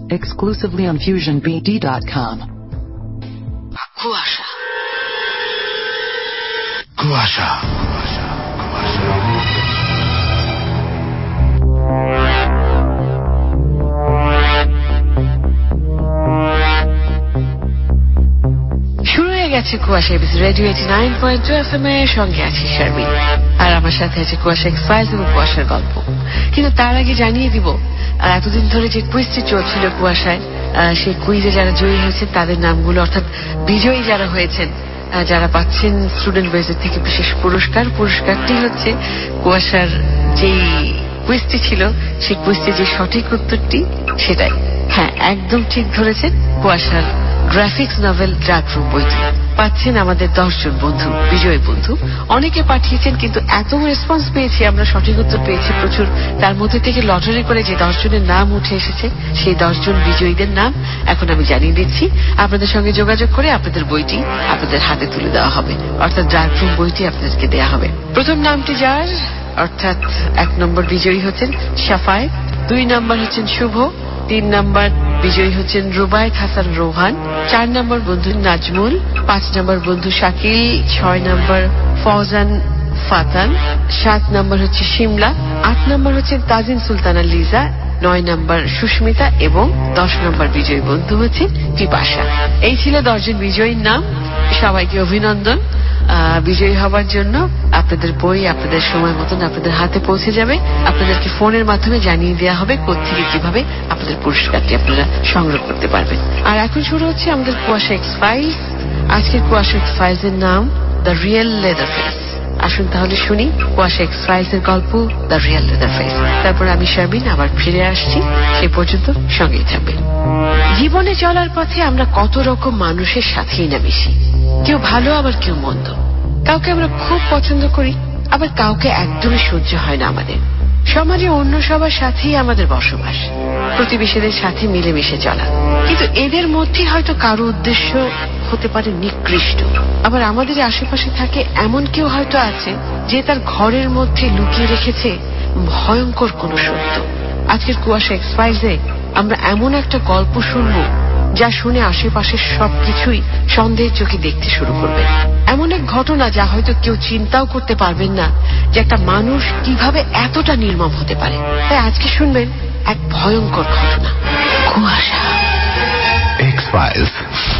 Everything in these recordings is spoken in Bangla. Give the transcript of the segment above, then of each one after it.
Exclusively on FusionBD.com. কুয়াশা কুয়াশা শুরু হয়ে গেছে কুয়াশা রেডিও 89.2 FM এর সঙ্গে আছি শারমিন, আর আমার সাথে আছে কুয়াশা এক্সপ্রেস এবং কুয়াশার গল্প। কিন্তু তার আগে জানিয়ে দিব, এতদিন ধরে যে কুইজটি চলছিল কুয়াশায়, সেই কুইজে যারা জয়ী হয়েছেন তাদের নামগুলো, অর্থাৎ বিজয়ী যারা হয়েছেন, যারা পাচ্ছেন স্টুডেন্ট ভয়েসের থেকে বিশেষ পুরস্কারটি হচ্ছে কুয়াশার যেই কুইজটি ছিল সেই কুইজটি যে সঠিক উত্তরটি সেটাই। হ্যাঁ, একদম ঠিক ধরেছেন, কুয়াশার গ্রাফিক্স নভেল ডার্ক রুম বইটি পাচ্ছেন আমাদের 10 জন বন্ধু, বিজয়ী বন্ধু। অনেকে পাঠিয়েছেন, কিন্তু এত রেসপন্স পেয়েছি, আমরা সঠিক উত্তর পেয়েছি প্রচুর। তার মধ্যে থেকে লটারি করে যে 10 জনের নাম উঠে এসেছে, সেই 10 জন বিজয়ীদের নাম এখন আমি জানিয়ে দিচ্ছি। আপনাদের সঙ্গে যোগাযোগ করে আপনাদের বইটি আপনাদের হাতে তুলে দেওয়া হবে, অর্থাৎ ডার্ক রুম বইটি আপনাদেরকে দেওয়া হবে। প্রথম নামটি যার, অর্থাৎ 1 নম্বর বিজয়ী হচ্ছেন শাফায়েত, 2 নম্বর হচ্ছেন শুভ, 3 নম্বর বিজয়ী হচ্ছেন রুবায়েত হাসান রোহান, 4 নম্বর বন্ধু নাজমুল, 5 নম্বর বন্ধু শাকিল, 6 নম্বর ফৌজান ফাতান, 7 নম্বর হচ্ছে শিমলা, 8 নম্বর হচ্ছে তাজিন সুলতানা লিজা, 9 নম্বর সুস্মিতা এবং 10 নম্বর বিজয়ী বন্ধু হচ্ছে পিপাসা। এই ছিল 10 জন বিজয়ীর নাম। সবাইকে অভিনন্দন। বিজয়ী হবার জন্য আপনাদের বই আপনাদের সময় মতন আপনাদের হাতে পৌঁছে যাবে। আপনাদেরকে ফোনের মাধ্যমে জানিয়ে দেওয়া হবে কোত্থেকে কিভাবে আপনাদের পুরস্কারটি আপনারা সংগ্রহ করতে পারবেন। আর এখন শুরু হচ্ছে আমাদের কুয়াশা এক্স ফাইলস। আজকের কুয়াশা এক্স ফাইলস এর নাম দ্য রিয়েল লেদার ফেস। আসুন তাহলে শুনি কুয়াশা এক্স ফাইলস এর গল্প দ্য রিয়েল লেদার ফেস। তারপর আমি শারমিন আবার ফিরে আসছি, সে পর্যন্ত সঙ্গেই থাকবেন। জীবনে চলার পথে আমরা কত রকম মানুষের সাথেই না মিশি, কেউ ভালো আবার কেউ মন্দ। কাউকে আমরা খুব পছন্দ করি, আবার কাউকে একদমই সহ্য হয় না আমাদের। সমাজে অন্য সবার সাথেই আমাদের বসবাস, প্রতিবেশীদের সাথে মিলেমিশে চলা, কিন্তু এদের মধ্যে হয়তো কারো উদ্দেশ্য হতে পারে নিকৃষ্ট। আবার আমাদের আশেপাশে থাকে এমন কেউ হয়তো আছে যে তার ঘরের মধ্যে লুকিয়ে রেখেছে ভয়ঙ্কর কোন সত্য। আজকের কুয়াশা এক্সপ্রেসে আমরা এমন একটা গল্প শুনবো যা শুনে আশেপাশের সবকিছুই সন্দেহের চোখে দেখতে শুরু করবে। এমন এক ঘটনা যা হয়তো কেউ চিন্তাও করতে পারবেন না যে একটা মানুষ কিভাবে এতটা নির্মম হতে পারে। তাই আজকে শুনবেন এক ভয়ঙ্কর ঘটনা, কুয়াশা এক্স-ফাইলস।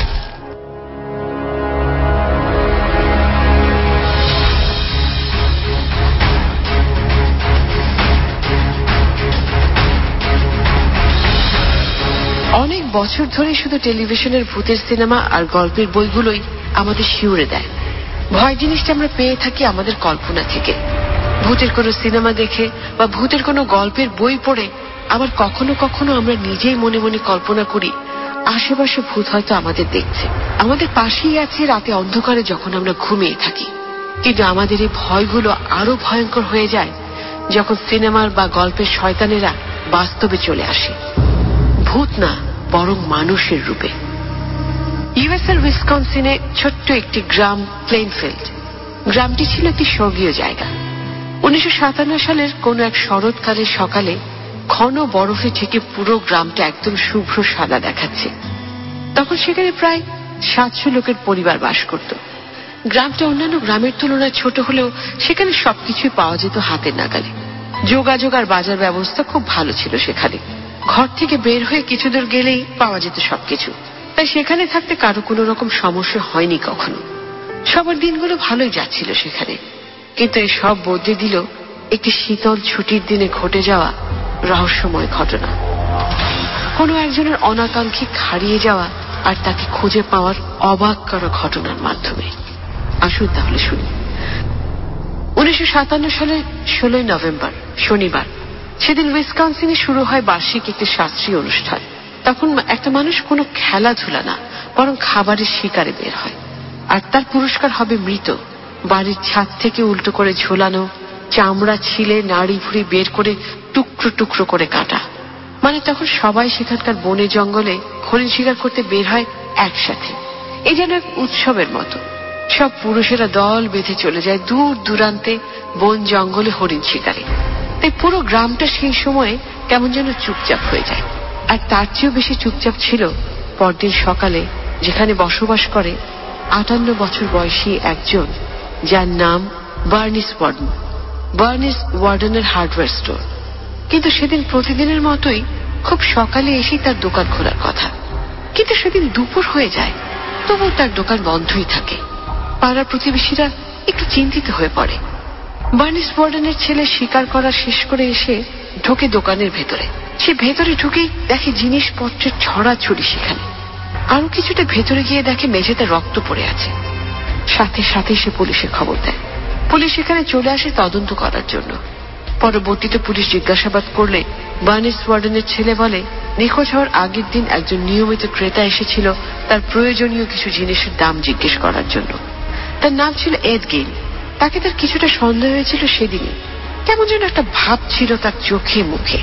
অনেক বছর ধরে শুধু টেলিভিশনের ভূতের সিনেমা আর গল্পের বইগুলোই আমাদের শিউরে দেয়। ভয় জিনিসটা আমরা পেয়ে থাকি আমাদের কল্পনা থেকে, ভূতের কোনো সিনেমা দেখে বা ভূতের কোনো গল্পের বই পড়ে। আবার কখনো কখনো আমরা নিজেই মনে মনে কল্পনা করি আশেপাশে ভূত হয়তো আমাদের দেখছে, আমাদের পাশেই আছে রাতে অন্ধকারে যখন আমরা ঘুমিয়ে থাকি। কিন্তু আমাদের এই ভয়গুলো আরো ভয়ঙ্কর হয়ে যায় যখন সিনেমার বা গল্পের শয়তানেরা বাস্তবে চলে আসে, ভূত না বরং মানুষের রূপে। ইউএসএর উইসকনসিনে ছোট্ট একটি গ্রাম প্লেনফিল্ড। গ্রামটি ছিল একটি স্বর্গীয় জায়গা। 1957 সালের কোন এক শরৎকালের সকালে ঘন বরফে ঢেকে পুরো গ্রামটা একদম শুভ্র সাদা দেখাচ্ছে। তখন সেখানে প্রায় 700 লোকের পরিবার বাস করত। গ্রামটা অন্যান্য গ্রামের তুলনায় ছোট হলেও সেখানে সবকিছুই পাওয়া যেত হাতের নাগালে। যোগাযোগ আর বাজার ব্যবস্থা খুব ভালো ছিল সেখানে। ঘর থেকে বের হয়ে কিছু দূর গেলেই পাওয়া যেত সবকিছু। তাই সেখানে থাকতে কারো কোনো রকম সমস্যা হয়নি কখনো। সবার দিনগুলো ভালোই যাচ্ছিল সেখানে। কিন্তু এই সব বদলে দিল একটি শীতল ছুটির দিনে ঘটে যাওয়া রহস্যময় ঘটনা। কোনো একজনের অনাকাঙ্ক্ষিত হারিয়ে যাওয়া আর তাকে খুঁজে পাওয়ার অবাক করা ঘটনার মাধ্যমে। আসুন তাহলে শুনি। 1957 সালের 16 নভেম্বর শনিবার, সেদিন উইসকনসিনে শুরু হয় বার্ষিক একটি শাস্ত্রীয় অনুষ্ঠান। তখন একটা মানুষ কোনো খেলাধুলা না বরং খাবারের শিকারে বের হয়, আর তার পুরস্কার হবে মৃত, বাড়ির ছাদ থেকে উল্টো করে ঝোলানো, চামড়া ছিলে নাড়ি ভুড়ি বের করে টুকরো টুকরো করে কাটা। মানে তখন সবাই সেখানকার বনে জঙ্গলে হরিণ শিকার করতে বের হয় একসাথে। এই যেন এক উৎসবের মতো। সব পুরুষেরা দল বেঁধে চলে যায় দূর দূরান্তে বন জঙ্গলে হরিণ শিকারে। তাই পুরো গ্রামটা সেই সময়ে কেমন যেন চুপচাপ হয়ে যায়। আর তার চেয়েও বেশি চুপচাপ ছিল পরদিন সকালে যেখানে বসবাস করে 58 বছর বয়সী একজন, যার নাম বার্নিস ওয়ার্ডেন। বার্নিস ওয়ার্ডেনের হার্ডওয়্যার স্টোর। কিন্তু সেদিন প্রতিদিনের মতোই খুব সকালে এসেই তার দোকান খোলার কথা, কিন্তু সেদিন দুপুর হয়ে যায়, তবুও তার দোকান বন্ধই থাকে। পাড়ার প্রতিবেশীরা একটু চিন্তিত হয়ে পড়ে। বার্নিস ওয়ার্ডেনের ছেলে শিকার করা শেষ করে এসে ঢোকে দোকানের ভেতরে। সে ভেতরে ঢুকেই দেখে জিনিসপত্রের ছড়াছড়ি সেখানে। আরো কিছুটা ভেতরে গিয়ে দেখে মেঝেতে রক্ত পড়ে আছে। সাথে সাথে সে পুলিশে খবর দেয়। পুলিশ এখানে চলে আসে তদন্ত করার জন্য। পরবর্তীতে পুলিশ জিজ্ঞাসাবাদ করলে বার্নিস ওয়ার্ডেনের ছেলে বলে, নিখোঁজ হওয়ার আগের দিন একজন নিয়মিত ক্রেতা এসেছিল তার প্রয়োজনীয় কিছু জিনিসের দাম জিজ্ঞেস করার জন্য। তার নাম ছিল এড গেইল। তাকে তার কিছুটা সন্দেহ হয়েছিল সেদিনই। কেমন যেন একটা ভাব ছিল তার চোখে মুখে।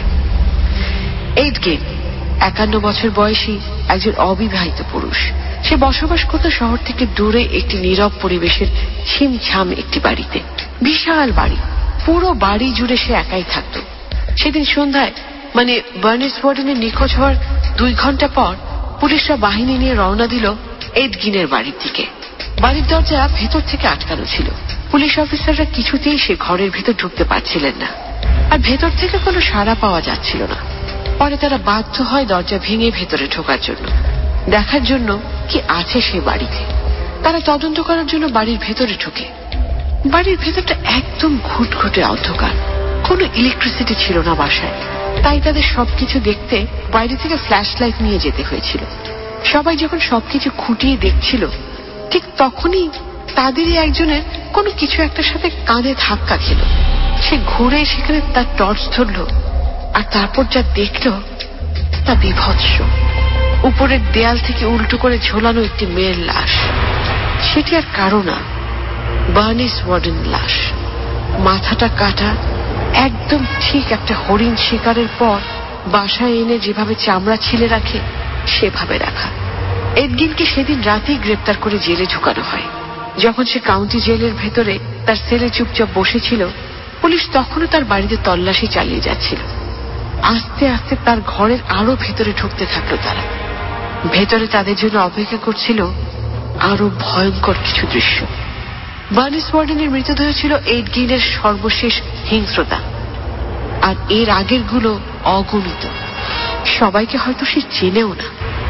এড গেইল 51 বছর বয়সী একজন অবিবাহিত পুরুষ। সে বসবাস করত শহর থেকে দূরে একটি নীরব পরিবেশের ছিমছাম একটি বাড়িতে। বিশাল বাড়ি, পুরো বাড়ি জুড়ে সে একাই থাকত। সেদিন সন্ধ্যায়, মানে বার্নিস ওয়ার্ডেনের নিখোঁজ হওয়ার 2 ঘন্টা পর, পুলিশরা বাহিনী নিয়ে রওনা দিল এড গিনের বাড়ির দিকে। বাড়ির দরজা ভেতর থেকে আটকানো ছিল। পুলিশ অফিসাররা কিছুতেই সে ঘরের ভেতর ঢুকতে পারছিলেন না, আর ভেতর থেকে কোনো সাড়া পাওয়া যাচ্ছিল না। পরে তারা বাধ্য হয় দরজা ভেঙে ভেতরে ঢোকার জন্য, দেখার জন্য কি আছে সে বাড়িতে। তারা তদন্ত করার জন্য বাড়ির ভেতরে ঢোকে। বাড়ির ভেতরটা একদম ঘুটঘুটে অন্ধকার, কোনো ইলেকট্রিসিটি ছিল না বাসায়। তাই তাদের সবকিছু দেখতে বাইরে থেকে ফ্ল্যাশ লাইট নিয়ে যেতে হয়েছিল। সবাই যখন সবকিছু খুঁটিয়ে দেখছিল, ঠিক তখনই তাদেরই একজনের কোনো কিছু একটার সাথে কাঁধে ধাক্কা খেল। সে ঘুরে সেখানে তার টর্চ ধরল, আর তারপর যা দেখল তা বিভৎস। উপরের দেয়াল থেকে উল্টো করে ঝোলানো একটি মেয়ের লাশ। সেটি আর কারো না, বার্নিস ওয়ার্ডেন লাশ। মাথাটা কাটা, একদম ঠিক একটা হরিণ শিকারের পর বাসায় এনে যেভাবে চামড়া ছিলে রাখে সেভাবে রাখা। এড গিলকে সেদিন রাতেই গ্রেপ্তার করে জেলে ঢুকানো হয়। যখন সে কাউন্টি জেলের ভেতরে তার সেলে চুপচাপ বসেছিল, পুলিশ তখনও তার বাড়িতে তল্লাশি চালিয়ে যাচ্ছিল। আস্তে আস্তে তার ঘরের আরো ভেতরে ঢুকতে থাকলো তারা। ভেতরে তাদের জন্য অপেক্ষা করছিল আরো ভয়ঙ্কর কিছু দৃশ্য। বার্নিস ওয়ার্ডেনের মৃতদেহ ছিল এড গিলের সর্বশেষ হিংস্রতা, আর এর আগের গুলো অগণিত। সবাইকে হয়তো সে চেনেও না।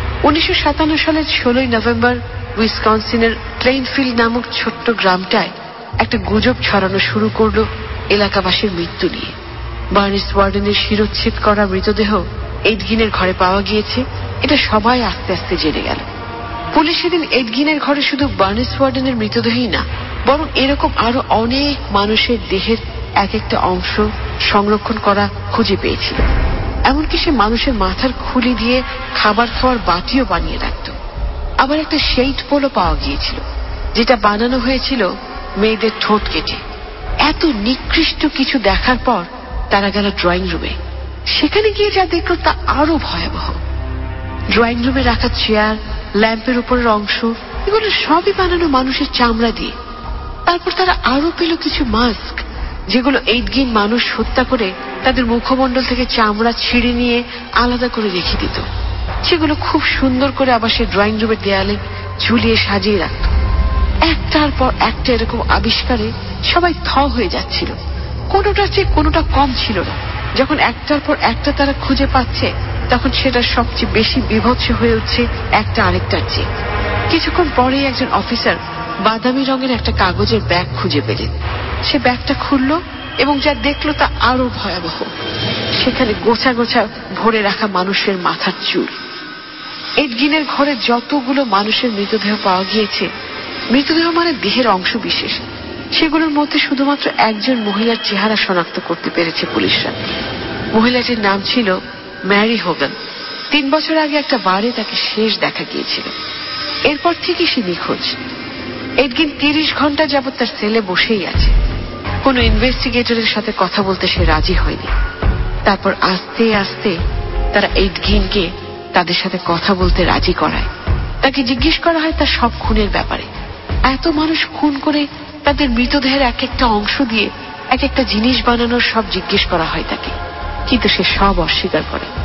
1957 সালের 16 নভেম্বর উইসকনসিনের প্লেইনফিল্ড নামক ছোট্ট গ্রামটায় একটা গুজব ছড়ানো শুরু করলো এলাকাবাসীর মৃত্যু নিয়ে। বার্নিস ওয়ার্ডেনের শিরোচ্ছেদ করা মৃতদেহ এড গিলের ঘরে পাওয়া গিয়েছে, এটা সবাই আস্তে আস্তে জেনে গেল। পুলিশ সেদিন এড গিলের ঘরে শুধু বার্নিস ওয়ার্ডেনের মৃতদেহই না, বরং এরকম আরো অনেক মানুষের দেহের এক একটা অংশ সংরক্ষণ করা খুঁজে পেয়েছিল। এমনকি সে মানুষের মাথার খুলি দিয়ে খাবার খাওয়ার বাটিও বানিয়ে রাখত। আবার একটা শেইট পোলও পাওয়া গিয়েছিল, যেটা বানানো হয়েছিল মেয়েদের ঠোঁট কেটে। এত নিকৃষ্ট কিছু দেখার পর তারা গেল ড্রয়িং রুমে। সেখানে গিয়ে যা দেখল তা আরো ভয়াবহ। ড্রয়িং রুমে রাখা চেয়ার, ল্যাম্পের উপরের অংশ, এগুলো সবই বানানো মানুষের চামড়া দিয়ে। তারপর তারা আরো পেল কিছু মাস্ক, যেগুলো এড গিল মানুষ হত্যা করে তাদের মুখমণ্ডল থেকে চামড়া ছিঁড়ে নিয়ে আলাদা করে রেখে দিত। সেগুলো খুব সুন্দর করে আবার সে ড্রয়িং রুমের দেয়ালে ঝুলিয়ে সাজিয়ে রাখত। একটার পর একটা এরকম আবিষ্কারে সবাই থ হয়ে যাচ্ছিল। কোনোটার চেয়ে কোনোটা কম ছিল না। যখন একটার পর একটা তারা খুঁজে পাচ্ছে, তখন সেটা সবচেয়ে বেশি বিভৎস হয়ে উঠছে একটা আরেকটার চেয়ে। কিছুক্ষণ পরেই একজন অফিসার বাদামি রঙের একটা কাগজের ব্যাগ খুঁজে পেলেন। সে ব্যাগটা খুলল এবং যা দেখলো তা আরো ভয়াবহ। সেখানে গোছা গোছা ভরে রাখা মানুষের মাথার চুল। এড গিলের ঘরে যতগুলো মানুষের মৃতদেহ পাওয়া গিয়েছে, মৃতদেহ মানে দেহের অংশ বিশেষ, সেগুলোর মধ্যে শুধুমাত্র একজন মহিলার চেহারা শনাক্ত করতে পেরেছে পুলিশরা। মহিলাটির নাম ছিল ম্যারি হোগান। 3 বছর আগে একটা বারে তাকে শেষ দেখা গিয়েছিল। এরপর থেকে সে নিখোঁজ। এড গিল 30 ঘন্টা যাবৎ তার সেলে বসেই আছে। কোনো ইনভেস্টিগেটরের সাথে কথা বলতে সে রাজি হয়নি। তারপর আস্তে আস্তে তারা এড গিলকে তাদের সাথে কথা বলতে রাজি করায়। তাকে জিজ্ঞেস করা হয় তার সব খুনের ব্যাপারে। এত মানুষ খুন করে তাদের মৃতদেহের এক একটা অংশ দিয়ে এক একটা জিনিস বানানোর সব জিজ্ঞেস করা হয় তাকে, কিন্তু সে সব অস্বীকার করে।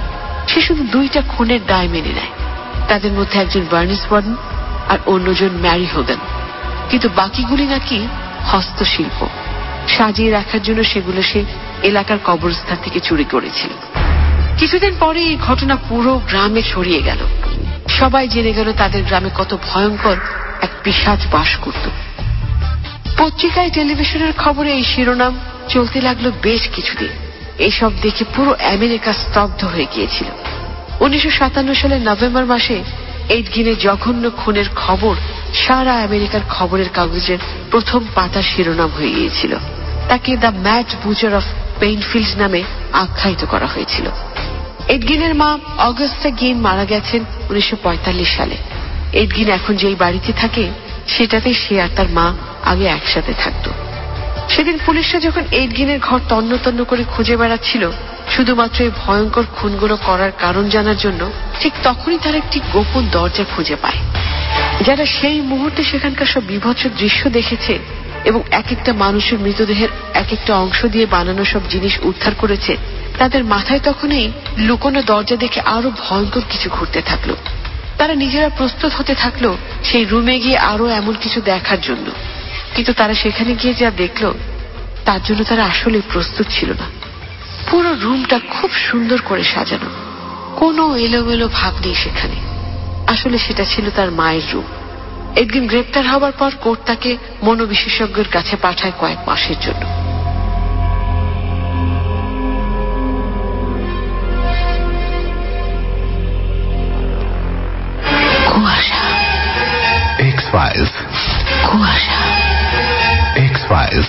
সে শুধু 2টা খুনের দায় মেনে নেয়। তাদের মধ্যে একজন বার্নিস ওয়ার্ডেন আর অন্যজন ম্যারি হোগান। কিন্তু বাকিগুলি নাকি হস্তশিল্প, সাজিয়ে রাখার জন্য সেগুলো সে এলাকার কবরস্থান থেকে চুরি করেছিল। কিছুদিন পরে এই ঘটনা পুরো গ্রামে ছড়িয়ে গেল। সবাই জেনে গেল তাদের গ্রামে কত ভয়ঙ্কর এক পিশাচ বাস করত। পত্রিকায়, টেলিভিশনের খবরে এই শিরোনাম চলতে লাগলো বেশ কিছুদিন। এইসব দেখে পুরো আমেরিকা স্তব্ধ হয়ে গিয়েছিল। 1957 সালের নভেম্বর মাসে এড গিনের জঘন্য খুনের খবর সারা আমেরিকার খবরের কাগজের প্রথম পাতার শিরোনাম হয়ে গিয়েছিল। তাকে the mad butcher of Plainfield নামে আখ্যায়িত করা হয়েছিল। এড গিনের মা অগাস্টা গিন মারা গেছেন 1945 সালে। এড গিন এখন যেই বাড়িতে থাকে সেটাতে সে আর তার মা আগে একসাথে থাকত। সেদিন পুলিশরা যখন এড গিনের ঘর তন্ন তন্ন করে খুঁজে বেড়াচ্ছিল শুধুমাত্র এই ভয়ঙ্কর খুনগুলো করার কারণ জানার জন্য, ঠিক তখনই তারা একটি গোপন দরজা খুঁজে পায়। যারা সেই মুহূর্তে সেখানকার সব বীভৎস দৃশ্য দেখেছে এবং এক একটা মানুষের মৃতদেহের এক একটা অংশ দিয়ে বানানো সব জিনিস উদ্ধার করেছে, তাদের মাথায় তখনই লুকোনো দরজা দেখে আরো ভয়ঙ্কর কিছু ঘুরতে থাকলো। তারা নিজেরা প্রস্তুত হতে থাকলো সেই রুমে গিয়ে আরো এমন কিছু দেখার জন্য। কিন্তু তারা সেখানে গিয়ে যা দেখল তার জন্য তারা আসলে প্রস্তুত ছিল না। পুরো রুমটা খুব সুন্দর করে সাজানো, কোনো এলোমেলো ভাব নেই সেখানে। আসলে সেটা ছিল তার মায়ের রুম। একদিন গ্রেপ্তার হবার পর কোর্ট তাকে মনোবিশেষজ্ঞের কাছে পাঠায় কয়েক মাসের জন্য। কুয়াশা, X-Files, কুয়াশা, X-Files.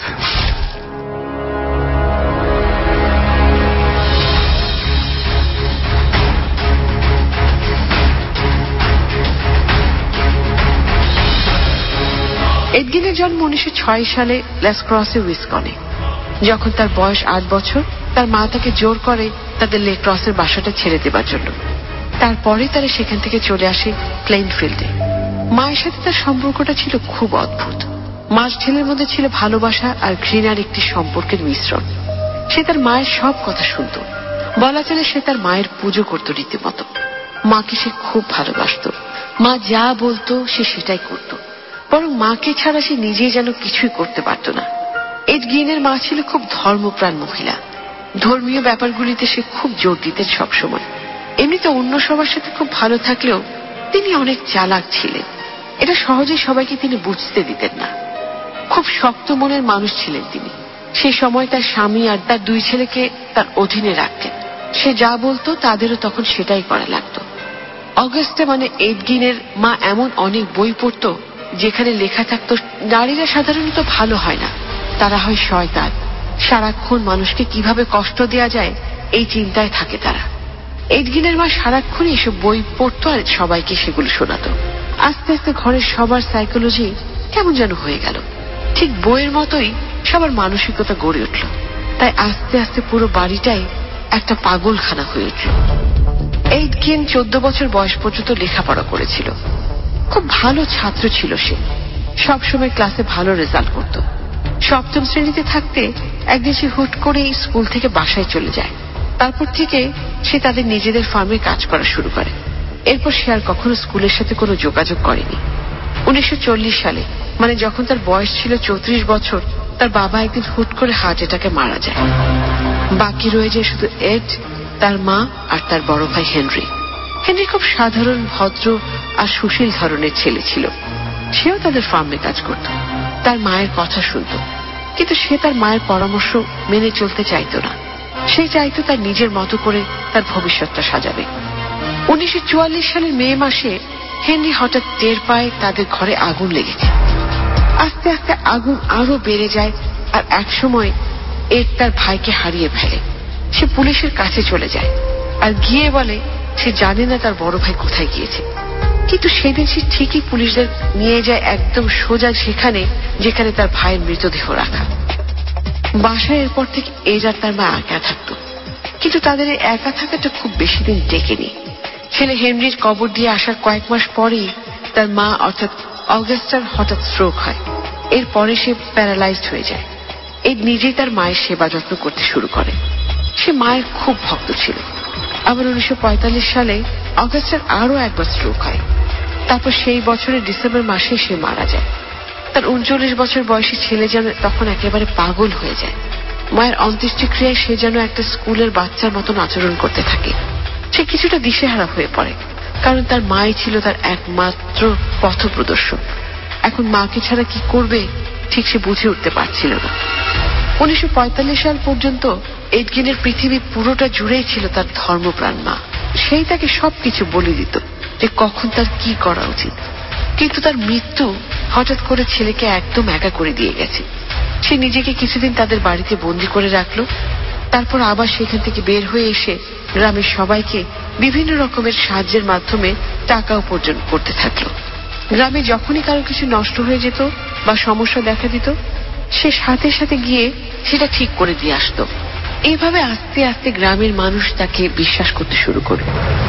এড গিনের জন্ম 1906 সালে ল্যাস ক্রসে, উইসকনে। যখন তার বয়স 8 বছর, তার মা তাকে জোর করে তাদের লে ক্রসের বাসাটা ছেড়ে দেবার জন্য। তারপরে তারা সেখান থেকে চলে আসে প্লেইনফিল্ডে। মায়ের সাথে তার সম্পর্কটা ছিল খুব অদ্ভুত। মার ছেলের মধ্যে ছিল ভালোবাসা আর ঘৃণার একটি সম্পর্কের মিশ্রণ। সে তার মায়ের সব কথা শুনত। বলা চলে সে তার মায়ের পুজো করত রীতিমতো। মাকে সে খুব ভালোবাসত। মা যা বলতো সে সেটাই করত। বরং মাকে ছাড়া সে নিজেই যেন কিছুই করতে পারত না। এড গিনের মা ছিল খুব ধর্মপ্রাণ মহিলা। ধর্মীয় ব্যাপারগুলিতে সে খুব জোর দিতেন সবসময়। এমনিতে অন্য সবার সাথে খুব ভালো থাকলেও তিনি অনেক চালাক ছিলেন। এটা সহজে সবাইকে তিনি বুঝতে দিতেন না। খুব শক্ত মনের মানুষ ছিলেন তিনি। সে সময় তার স্বামী আর তার 2 ছেলেকে তার অধীনে রাখতেন। সে যা বলতো তাদেরও তখন সেটাই করা লাগতো। অগাস্টা মানে এড গিনের মা এমন অনেক বই পড়তো যেখানে লেখা থাকতো নারীরা সাধারণত ভালো হয় না, তারা হয় শয়তান। সারাক্ষণ মানুষকে কিভাবে কষ্ট দেয়া যায় এই চিন্তায় থাকে তারা। এড গিনের মা সারাক্ষণ এসব বই পড়তো আর সবাইকে সেগুলো শোনাতো। আস্তে আস্তে ঘরের সবার সাইকোলজি কেমন যেন হয়ে গেল। ঠিক বইয়ের মতোই সবার মানসিকতা গড়ে উঠল। তাই আস্তে আস্তে পুরো বাড়িটাই একটা পাগলখানা হয়ে উঠল। এড গিন 14 বছর বয়স পর্যন্ত লেখাপড়া করেছিল। খুব ভালো ছাত্র ছিল সে। সবসময় ক্লাসে ভালো রেজাল্ট করত। 7ম শ্রেণীতে থাকতে একদিন সে হুট করে স্কুল থেকে বাসায় চলে যায়। তারপর থেকে সে তাদের নিজেদের ফার্মে কাজ করা শুরু করে। এরপর সে আর কখনো স্কুলের সাথে কোনো যোগাযোগ করেনি। 1940 সালে, মানে যখন তার বয়স ছিল 34 বছর, তার বাবা একদিন হুট করে হার্ট অ্যাটাকে মারা যায়। বাকি রয়ে যায় শুধু এড, তার মা আর তার বড় ভাই হেনরি। হেনরি খুব সাধারণ, ভদ্র আর সুশীল ধরনের ছেলে ছিল। সেও তাদের ফার্মে কাজ করত, তার মায়ের কথা শুনত। কিন্তু সে তার মায়ের পরামর্শ মেনে চলতে চাইত না। সে চাইতো তার নিজের মতো করে তার ভবিষ্যৎটা সাজাবে। 1944 সালের মে মাসে হেনরি হঠাৎ টের পায় তাদের ঘরে আগুন লেগেছে। আস্তে আস্তে আগুন আরো বেড়ে যায় আর একসময় এড তার ভাইকে হারিয়ে ফেলে। সে পুলিশের কাছে চলে যায় আর গিয়ে বলে সে জানে না তার বড় ভাই কোথায় গিয়েছে। কিন্তু সেদিন সে ঠিকই পুলিশদের নিয়ে যায় একদম সোজা সেখানে যেখানে তার ভাইয়ের মৃতদেহ রাখা। বাসায় এরপর থেকে এড আর তার মা একা থাকতো। কিন্তু তাদের এই একা থাকাটা খুব বেশি দিন টেকেনি। ছেলে হেনরির কবর দিয়ে আসার কয়েক মাস পরেই তার মা অর্থাৎ অগাস্টার হঠাৎ স্ট্রোক হয়। এরপরে সে প্যারালাইজড হয়ে যায়। এড নিজেই তার মায়ের সেবা যত্ন করতে শুরু করে। সে মায়ের খুব ভক্ত ছিল। আবার 1945 সালে অগাস্টার আরো একবার স্ট্রোক হয়। তারপর সেই বছরের ডিসেম্বর মাসে সে মারা যায়। তার 39 বছর বয়সী ছেলে যেন তখন একেবারে পাগল হয়ে যায়। মায়ের অন্ত্যেষ্টিক্রিয়ায় সে যেন একটা স্কুলের বাচ্চার মতন আচরণ করতে থাকে। সে কিছুটা দিশেহারা হয়ে পড়ে, কারণ তার মাই ছিল তার একমাত্র পথপ্রদর্শক। এখন মাকে ছাড়া কি করবে ঠিক সে বুঝে উঠতে পারছিল না। 1945 সাল পর্যন্ত এডগিনের পৃথিবী পুরোটা জুড়েই ছিল তার ধর্মপ্রাণ মা। সেই তাকে সবকিছু বলে দিত যে কখন তার কি করা উচিত। কিন্তু তার মৃত্যু হঠাৎ করে ছেলেকে একদম একা করে দিয়ে গেছে। সে নিজেকে কিছুদিন তাদের বাড়িতে বন্দি করে রাখলো, তারপর আবার সেখান থেকে বের হয়ে এসে গ্রামের সবাইকে বিভিন্ন রকমের সাহায্যের মাধ্যমে টাকা উপার্জন করতে থাকলো। গ্রামে যখনই কারো কিছু নষ্ট হয়ে যেত বা সমস্যা দেখা দিত, সে সাথে সাথে গিয়ে সেটা ঠিক করে দিয়ে আসতো। এইভাবে আস্তে আস্তে গ্রামের মানুষ তাকে বিশ্বাস করতে শুরু করে।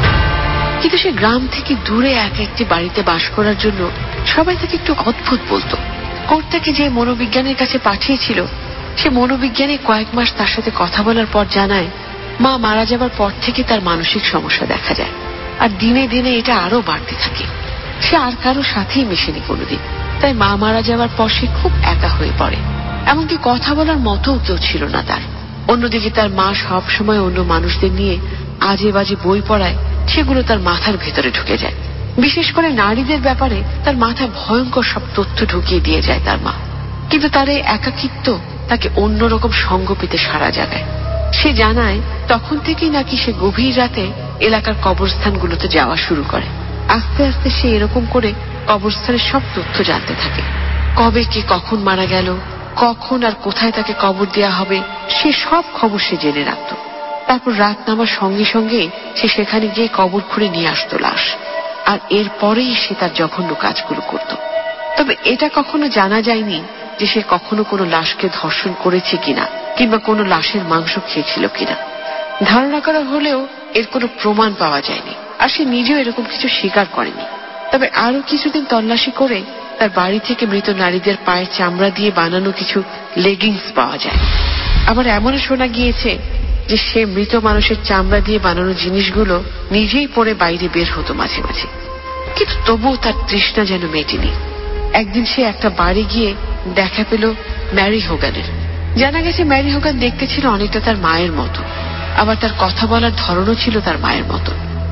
কিন্তু সে গ্রাম থেকে দূরে এক একটি বাড়িতে বাস করার জন্য সবাই তাকে একটু অদ্ভুত বলতো। কর্তাকে যে মনোবিজ্ঞানের কাছে পাঠিয়েছিল, সে মনোবিজ্ঞানী কয়েক মাস তার সাথে কথা বলার পর জানায় মা মারা যাবার পর থেকে তার মানসিক সমস্যা দেখা যায়, আর দিনে দিনে এটা আরো বাড়তে থাকে। সে আর কারো সাথেই মেশেনি কোনোদিন, তাই মা মারা যাবার পর সে খুব একা হয়ে পড়ে। এমনকি কথা বলার মতো কেউ ছিল না তার। অন্যদিকে তার মা সব সময় অন্য মানুষদের নিয়ে আজে বাজে বই পড়ায়, সেগুলো তার মাথার ভেতরে ঢুকে যায়। বিশেষ করে নারীদের ব্যাপারে তার মাথায় ভয়ঙ্কর সব তথ্য ঢুকিয়ে দিয়ে যায় তার মা। কিন্তু তার এই একাকিত্ব তাকে অন্যরকম সঙ্গ পেতে সারা জাগায়। সে জানায় তখন থেকেই নাকি সে গভীর রাতে এলাকার কবরস্থানগুলোতে যাওয়া শুরু করে। আস্তে আস্তে সে এরকম করে কবরস্থানের সব তথ্য জানতে থাকে। কবে কে কখন মারা গেল, কখন আর কোথায় তাকে কবর দেওয়া হবে, সে সব খবর সে জেনে রাখত। তারপর রাত নামার সঙ্গে সঙ্গে সে সেখানে গিয়ে কবর খুঁড়ে নিয়ে আসতো লাশ, আর এরপরেই সে তার জঘন্য কাজগুলো করত। তবে এটা কখনো জানা যায়নি যে সে কখনো কোনো লাশকে ধর্ষণ করেছে কিনা, কিংবা কোনো লাশের মাংস খেয়েছিল কিনা। ধারণা করা হলেও এর কোনো প্রমাণ পাওয়া যায়নি, আর সে নিজেও এরকম কিছু স্বীকার করেনি। তবে আরো কিছুদিন তল্লাশি করে তার বাড়ি থেকে মৃত নারীদের পায়ের চামড়া দিয়ে বানানো কিছু লেগিংস পাওয়া যায়। আবার এমনও শোনা গিয়েছে যে সে মৃত মানুষের চামড়া দিয়ে বানানো জিনিসগুলো নিজেই পরে বাইরে বের হতো মাঝে মাঝে। কিন্তু তবুও তার তৃষ্ণা যেন মেটেনি। একদিন সে একটা বাড়ি গিয়ে দেখা পেল ম্যারি হোগানের। জানা গেছে ম্যারি হোগান দেখতে ছিল অনেকটা তার মায়ের মতো, আবার তার কথা বলার ধরনও ছিল তার মায়ের মতো।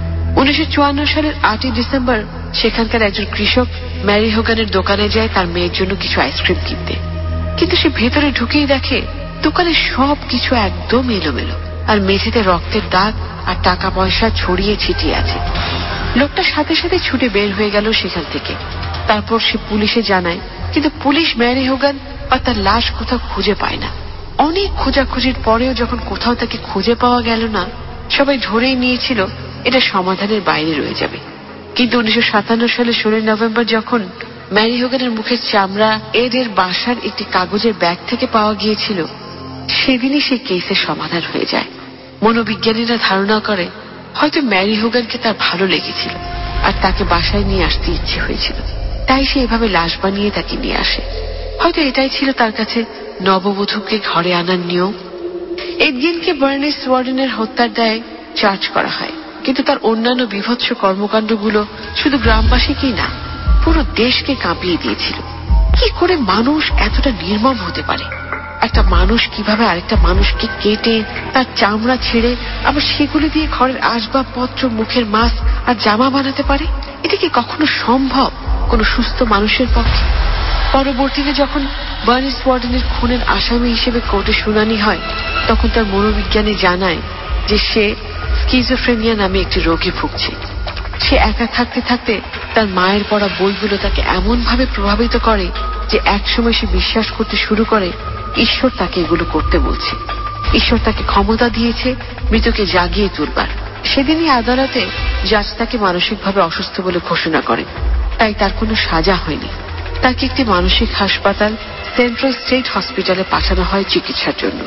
1954 সালের 8ই ডিসেম্বর সেখানকার একজন কৃষক ম্যারি হোগানের দোকানে যায় তার মেয়ের জন্য কিছু আইসক্রিম কিনতে। কিন্তু সে ভেতরে ঢুকেই দেখে দোকানে সব কিছু একদম এলোমেলো, আর মেঝেতে রক্তের দাগ আর টাকা পয়সা ছড়িয়ে ছিটিয়ে আছে। লোকটা সাথে সাথে ছুটে বের হয়ে গেল সেখান থেকে। তারপর সে পুলিশে জানায়, কিন্তু পুলিশ ম্যারি হোগান বা তার লাশ কোথাও খুঁজে পায় না। অনেক খোঁজাখুঁজির পরেও যখন কোথাও তাকে খুঁজে পাওয়া গেল না, সবাই ধরেই নিয়েছিল এটা সমাধানের বাইরে রয়ে যাবে। কিন্তু 1957 সালের 16 নভেম্বর যখন ম্যারি হোগানের মুখের চামড়া এর বাসার একটি কাগজের ব্যাগ থেকে পাওয়া গিয়েছিল, সেদিনই সেই কেসের সমাধান হয়ে যায়। মনোবিজ্ঞানীরা ধারণা করে হয়তো ম্যারি হোগানকে তার ভালো লেগেছিল, আর তাকে বাসায় নিয়ে আসতে ইচ্ছে হয়েছিল, তাই সে এভাবে লাশ বানিয়ে তাকে নিয়ে আসে। হয়তো এটাই ছিল তার কাছে নববধূকে ঘরে আনার নিয়ম। এডগিনকে বার্নেস ওয়ার্ডেনের হত্যার দায়ে চার্জ করা হয়, কিন্তু তার অন্যান্য বিভৎস কর্মকাণ্ডগুলো শুধু গ্রামবাসীকেই না, পুরো দেশকে কাঁপিয়ে দিয়েছিল। কি করে মানুষ এতটা নির্মম হতে পারে? একটা মানুষ কিভাবে আরেকটা মানুষকে কেটে তার চামড়া ছেড়ে আবার সেগুলো দিয়ে ঘরের আসবাবপত্র, মুখের মাস্ক আর জামা বানাতে পারে? এটা কি কখনো সম্ভব কোনো সুস্থ মানুষের পক্ষে? পরবর্তীতে যখন বার্নেস ওয়ার্ডেনের খুনের আসামি হিসেবে কোর্টে শুনানি হয়, তখন তার মনোবিজ্ঞানী জানায় যে সে স্কিজোফ্রেনিয়া নামে একটি রোগে ভুগছে। সে একা থাকতে থাকতে তার মায়ের পড়া বইগুলো তাকে এমন ভাবে প্রভাবিত করে যে একসময় সে বিশ্বাস করতে শুরু করে ঈশ্বর তাকে এগুলো করতে বলছে। ঈশ্বর তাকে ক্ষমতা দিয়েছে মৃতকে জাগিয়ে তুলবার। সেদিনই আদালতে জাজ তাকে মানসিকভাবে অসুস্থ বলে ঘোষণা করে, তাই তার কোনো সাজা হয়নি। তাকে একটি মানসিক হাসপাতাল, সেন্ট্রাল স্টেট হসপিটালে পাঠানো হয় চিকিৎসার জন্য।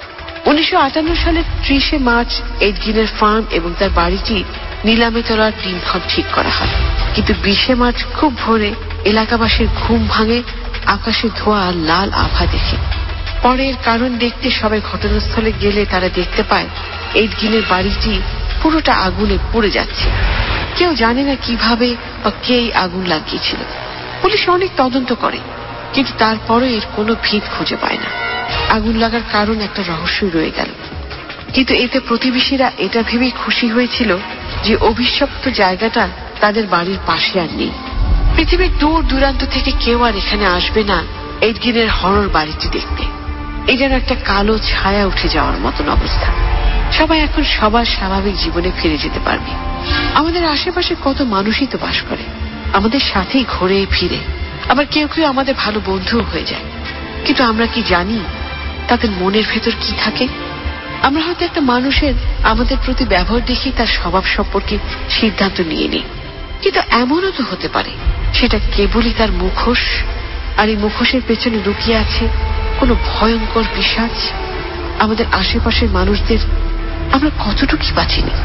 1958 সালের 30 মার্চ এডগিনের ফার্ম এবং তার বাড়িটি নিলামে তোলার দিনক্ষণ ঠিক করা হয়। কিন্তু 20 মার্চ খুব ভোরে এলাকাবাসীর ঘুম ভাঙে আকাশে ধোঁয়া আর লাল আভা দেখে। পরে এর কারণ দেখতে সবাই ঘটনাস্থলে গেলে তারা দেখতে পায় এডগিনের বাড়িটি পুরোটা আগুনে পুড়ে যাচ্ছে। কেউ জানে না কিভাবে বা কে আগুন লাগিয়েছিল। পুলিশ অনেক তদন্ত করে, কিন্তু তারপরে এর কোনো ভিত খুঁজে পায় না। আগুন লাগার কারণ একটা রহস্যই রয়ে গেল। কিন্তু এতে প্রতিবেশীরা এটা ভেবেই খুশি হয়েছিল যে অভিশপ্ত জায়গাটা তাদের বাড়ির পাশে আর নেই। পৃথিবীর দূর দূরান্ত থেকে কেউ আর এখানে আসবে না এডগিনের হরর বাড়িটি দেখতে। এই যেন একটা কালো ছায়া উঠে যাওয়ার মতন অবস্থা। সবাই এখন সবার স্বাভাবিক জীবনে ফিরে যেতে পারবে। আমাদের আশেপাশে কত মানুষই তো বাস করে, আমাদের সাথেই ঘুরে ফিরে, আবার কেউ কেউ আমাদের ভালো বন্ধুও হয়ে যায়। কিন্তু আমরা কি জানি তাদের মনের ভেতর কি থাকে? আমরা হয়তো একটা মানুষের আমাদের প্রতি ব্যবহার দেখি তার স্বভাব সম্পর্কে সিদ্ধান্ত নিয়ে নিই, কিন্তু এমনও তো হতে পারে সেটা কেবলই তার মুখোশ, আর এই মুখোশের পেছনে লুকিয়ে আছে কোনো ভয়ঙ্কর পিশাচ। আমাদের আশেপাশের মানুষদের আমরা কতটুকু বাঁচিনি।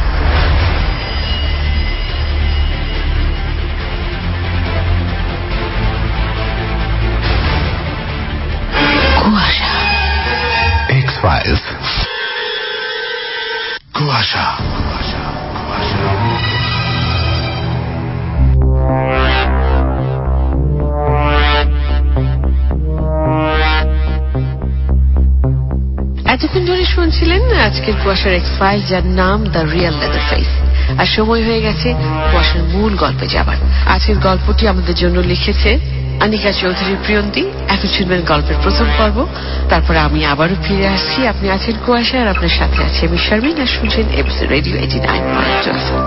কুয়াশা। X-Files. কুয়াশা। এতক্ষণ ধরে শুনছিলেন আজকের কুয়াশার এক্স-ফাইল, যার নাম দ্য রিয়েল লেদারফেস। আর সময় হয়ে গেছে কুয়াশার মূল গল্পে যাবার। আজকের গল্পটি আমাদের জন্য লিখেছে আনিকা চৌধুরী প্রিয়ন্তী। এখন শুনবেন গল্পের প্রথম পর্ব, তারপরে আমি আবারও ফিরে আসছি। আপনি আছেন কুয়াশা, আর আপনার সাথে আছে আমি শারমিন, আর শুনছেন এবিসি রেডিও 89.2 FM।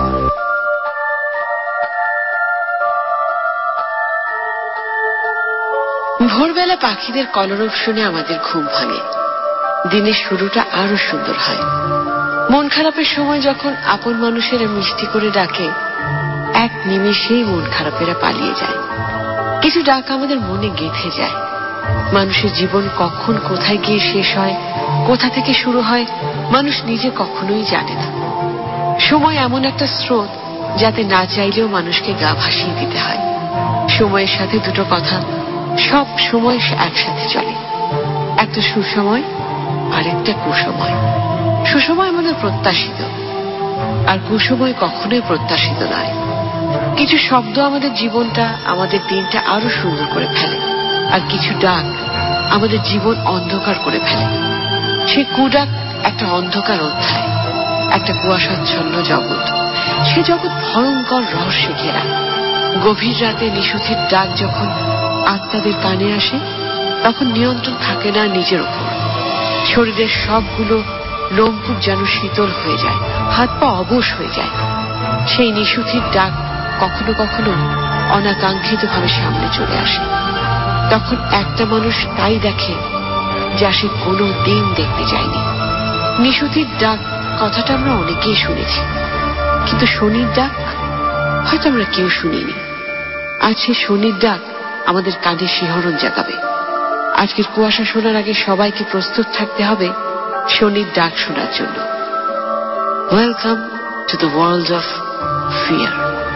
ভোরবেলা পাখিদের কলরব শুনে আমাদের ঘুম ভাঙে। দিনের শুরুটা আরো সুন্দর হয়। মন খারাপের সময় যখন আপন মানুষেরা মিষ্টি করে ডাকে, এক নিমেষেই মন খারাপেরা পালিয়ে যায়। কিছু ডাক আমাদের মনে গেঁথে যায়। মানুষের জীবন কখন কোথায় গিয়ে শেষ হয়, কোথা থেকে শুরু হয়, মানুষ নিজে কখনোই জানে না। সময় এমন একটা স্রোত যাতে না চাইলেও মানুষকে গা ভাসিয়ে দিতে হয়। সময়ের সাথে দুটো কথা সব সময় একসাথে চলে, একটা সুসময় আর একটা কুসময়। সুসময় আমাদের প্রত্যাশিত, আর কুসময় কখনোই প্রত্যাশিত নয়। কিছু শব্দ আমাদের জীবনটা, আমাদের দিনটা আরো সুন্দর করে ফেলে, আর কিছু ডাক আমাদের জীবন অন্ধকার করে ফেলে। সে কুডাক একটা অন্ধকার অধ্যায়, একটা কুয়াশাচ্ছন্ন জগৎ। সে জগৎ ভয়ঙ্কর রহস্যে ঘেরা। গভীর রাতে নিশুতির ডাক যখন আত্মাদের কানে আসে, তখন নিয়ন্ত্রণ থাকে না নিজের উপর। শরীরের সবগুলো লোমকূপ যেন শীতল হয়ে যায়, হাত পা অবশ হয়ে যায়। সেই নিশুতির ডাক কখনো কখনো অনাকাঙ্ক্ষিত ভাবে সামনে চলে আসে। তখন একটা মানুষ তাই দেখে যা সে কোনো দিন দেখতে যায়নি। নিশুতির ডাক কথাটা আমরা অনেকেই শুনেছি, কিন্তু শনির ডাক হয়তো আমরা কেউ শুনিনি। আজ সে শনির ডাক আমাদের কানে শিহরণ জাগাবে। আজকের কুয়াশা শোনার আগে সবাইকে প্রস্তুত থাকতে হবে শনির ডাক শোনার জন্য। Welcome to the world of fear.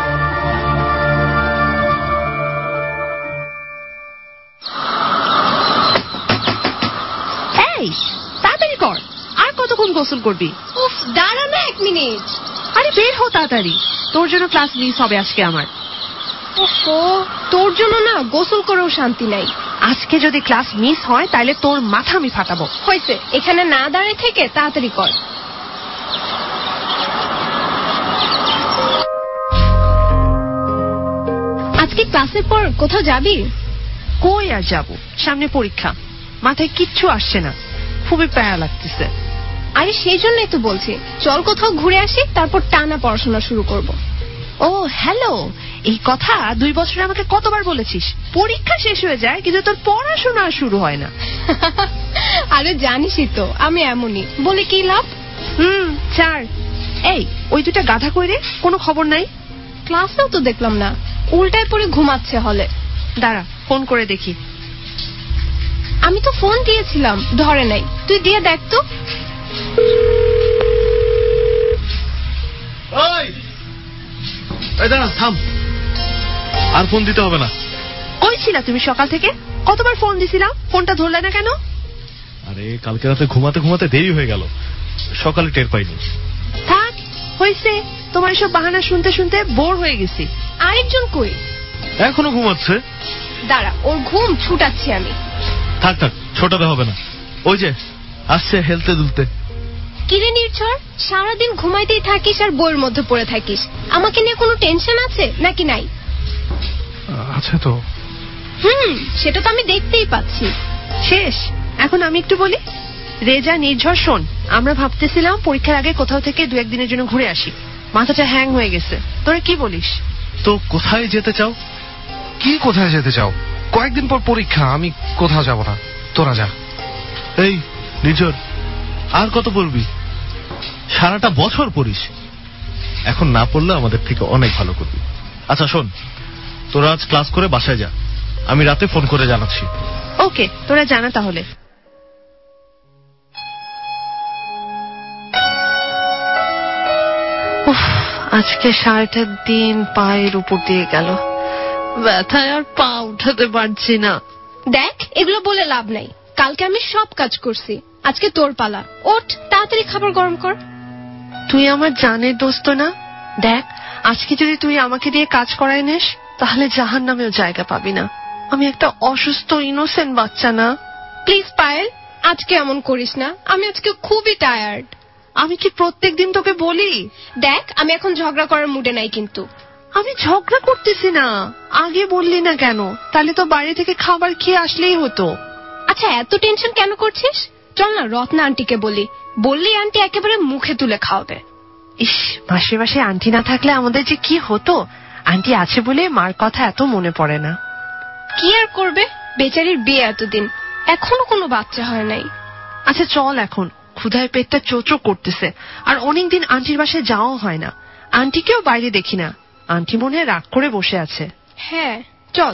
এই তাড়াতাড়ি কর, আর কতক্ষণ গোসল করবি? উফ, দাঁড়া না 1 মিনিট। আরে বের হও তাড়াতাড়ি, তোর জন্য ক্লাস মিস হবে আজকে আমার। ওহো, তোর জন্য না গোসল করেও শান্তি নাই। আজকে যদি ক্লাস মিস হয় তাহলে তোর মাথা আমি ফাটাবো। হয়েছে, এখানে না দাঁড়িয়ে থেকে তাড়াতাড়ি কর। আজকে ক্লাসের পর কোথাও যাবি? কই আর যাবো, সামনে পরীক্ষা, মাথায় কিচ্ছু আসছে না, খুবই প্যারা লাগতেছে। আরে সেই জন্যই তো বলছি, চল কোথাও ঘুরে আসি, তারপর টানা পড়াশোনা শুরু করব। ও হ্যালো, এই কথা 2 বছরে আমাকে কতবার বলেছিস। পরীক্ষা শেষ হয়ে যায় কিন্তু তোর পড়াশোনা শুরু হয় না। আরে জানিসই তো আমি এমনই, বলে কি লাভ। ছাড়। এই ওই 2টা গাধা কইরে কোনো খবর নাই? ক্লাসেও তো দেখলাম না, উল্টায় পড়ে ঘুমাচ্ছে হলে। দাঁড়া ফোন করে দেখি। আমি তো ফোন দিয়েছিলাম, ধরে নাই। তুই দিয়ে দেখ তো। থাম, আর ফোন দিতে হবে না। কই ছিলা তুমি সকাল থেকে? কতবার ফোন দিছিলাম, ফোনটা ধরলে না কেন? আরে কালকে রাতে ঘুমাতে ঘুমাতে দেরি হয়ে গেল, সকালে টের পাইনি। থাক, হয়েছে, তোমার এসব বাহানা শুনতে শুনতে বোর হয়ে গেছি। আরেকজন কই? এখনো ঘুমাচ্ছে। দাঁড়া, ওর ঘুম ছুটাচ্ছি আমি। থাক থাক, ছোটাতে হবে না। ওই যে আসছে হেলতে দুলতে। কিরে নির্ঝর, সারাদিন ঘুমাইতেই থাকিস আর বইয়ের মধ্যে পড়ে থাকিস। আমাকে নিয়ে কোনো টেনশন আছে নাকি নাই? আছে তো। সেটা তো আমি দেখতেই পাচ্ছি। শেষ। এখন আমি একটু বলি। রেজা, নির্ঝর, শোন, আমরা ভাবতেছিলাম পরীক্ষার আগে কোথাও থেকে 2-1 দিনের জন্য ঘুরে আসি। মাথাটা হ্যাং হয়ে গেছে। তোরা কি বলিস? তো কোথায় যেতে চাও? কি কোথায় যেতে চাও? কয়েকদিন পর পরীক্ষা, আমি কোথাও যাব না, তোরা যা। এই নির্ঝর, আর কত পড়বি? সারাটা বছর পড়িস, এখন না পড়লে আমাদের থেকে অনেক ভালো করবি। আচ্ছা শোন, তোরা আজ ক্লাস করে বাসায় যা, আমি রাতে ফোন করে জানাচ্ছি। ওকে, তোরা জানা তাহলে। আজকে সারাটা দিন পায়ের উপর দিয়ে গেল, ব্যথায় আর পা উঠাতে পারছি না। দেখ, এগুলো বলে লাভ নাই। কালকে আমি সব কাজ করছি, আজকে তোর পালা। ওঠ, তাড়াতাড়ি খাবার গরম কর। তুই আমার জানের দোস্ত না? দেখ, আজকে যদি তুই আমাকে দিয়ে কাজ করায় নিস তাহলে জাহান্নামেও জায়গা পাবি না। আমি একটা অসুস্থ ইনোসেন্ট বাচ্চা না? প্লিজ পায়েল, আজকে এমন করিস না। আমি আজকে খুবই টায়ার্ড। আমি কি প্রত্যেকদিন তোকে বলি? দেখ, আমি এখন ঝগড়া করার মুডে নাই কিন্তু। আমি ঝগড়া করতেছি না, আগে বললি না কেন? তাহলে তো বাইরে থেকে খাবার খেয়ে আসলেই হতো। আচ্ছা, এত টেনশন কেন করছিস? চল না রত্না আন্টিকে বলি, বললেই আন্টি একেবারে মুখে তুলে খাওয়াবে। ইস, মাসে মাসে আন্টি না থাকলে আমাদের যে কি হতো। আন্টি আছে বলে মার কথা এত মনে পড়ে না। কি আর করবে, বেচারির বিয়ে এতদিন, এখনো কোনো বাচ্চা হয় নাই। আচ্ছা চল, এখন ক্ষুধায় পেটটা চোচো করতেছে, আর অনেকদিন আন্টির বাসায় যাওয়া হয় না। আন্টিকেও বাইরে দেখি না, আন্টি মনে রাগ করে বসে আছে। হ্যাঁ চল।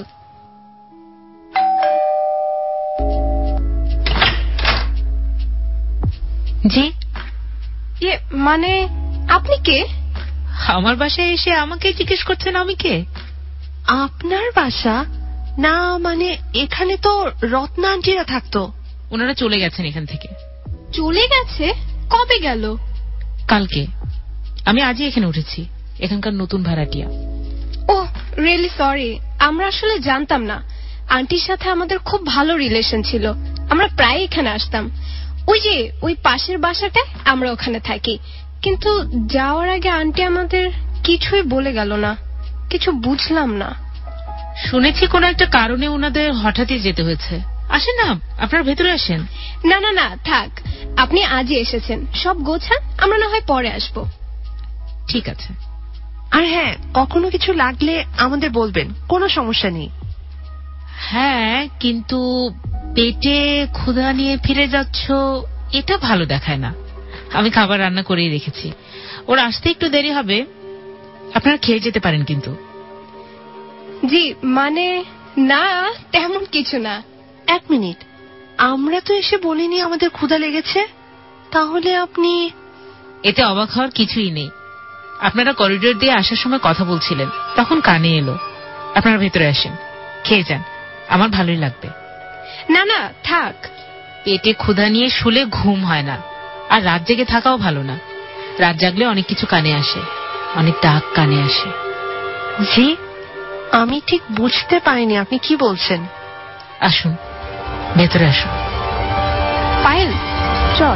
জি, মানে আপনি কে? আমার বাসায় এসে আমাকে জিজ্ঞেস করছেন আমি কে? আপনার বাসা? না মানে এখানে তো রত্না আন্টিরা থাকতো। ওনারা চলে গেছেন এখান থেকে। চলে গেছে? কবে গেল? কালকে। আমি আজই এখানে উঠেছি, এখানকার নতুন ভাড়াটিয়া। ওহ রিয়েলি সরি, আমরা আসলে জানতাম না। আন্টির সাথে আমাদের খুব ভালো রিলেশন ছিল, আমরা প্রায় এখানে আসতাম। ওই যে ওই পাশের বাসাটায় আমরা ওখানে থাকি। কিন্তু যাওয়ার আগে আন্টি আমাদের কিছুই বলে গেল না, কিছু বুঝলাম না। শুনেছি কোন একটা কারণে ওনাদের হঠাৎই যেতে হয়েছে। আসেন না, আপনার ভেতরে আসেন। না না না, থাক, আপনি আজই এসেছেন, সব গোছান, আমরা না হয় পরে আসবো। ঠিক আছে। আর হ্যাঁ, কখনো কিছু লাগলে আমাদের বলবেন, কোনো সমস্যা নেই। হ্যাঁ, কিন্তু পেটে ক্ষুধা নিয়ে ফিরে যাচ্ছ, এটা ভালো দেখায় না। আমি খাবার রান্না করেই রেখেছি, ওর আসতে একটু দেরি হবে, আপনারা খেয়ে যেতে পারেন কিন্তু। জি মানে না, তেমন কিছু না। 1 মিনিট, আমরা তো এসে বলিনি আমাদের ক্ষুধা লেগেছে, তাহলে আপনি? এতে অবাক হওয়ার কিছুই নেই। আপনারা করিডোর দিয়ে আসার সময় কথা বলছিলেন, তখন কানে এলো। আপনারা ভেতরে আসেন, খেয়ে যান, আমার ভালোই লাগবে। না না থাক। পেটে ক্ষুধা নিয়ে শুলে ঘুম হয় না, আর রাত জেগে থাকাও ভালো না। রাত জাগলে অনেক কিছু কানে আসে, অনেক ডাক কানে আসে। জি, আমি ঠিক বুঝতে পারিনি আপনি কি বলছেন। আসুন, ভেতরে আসুন। পায়েল চল।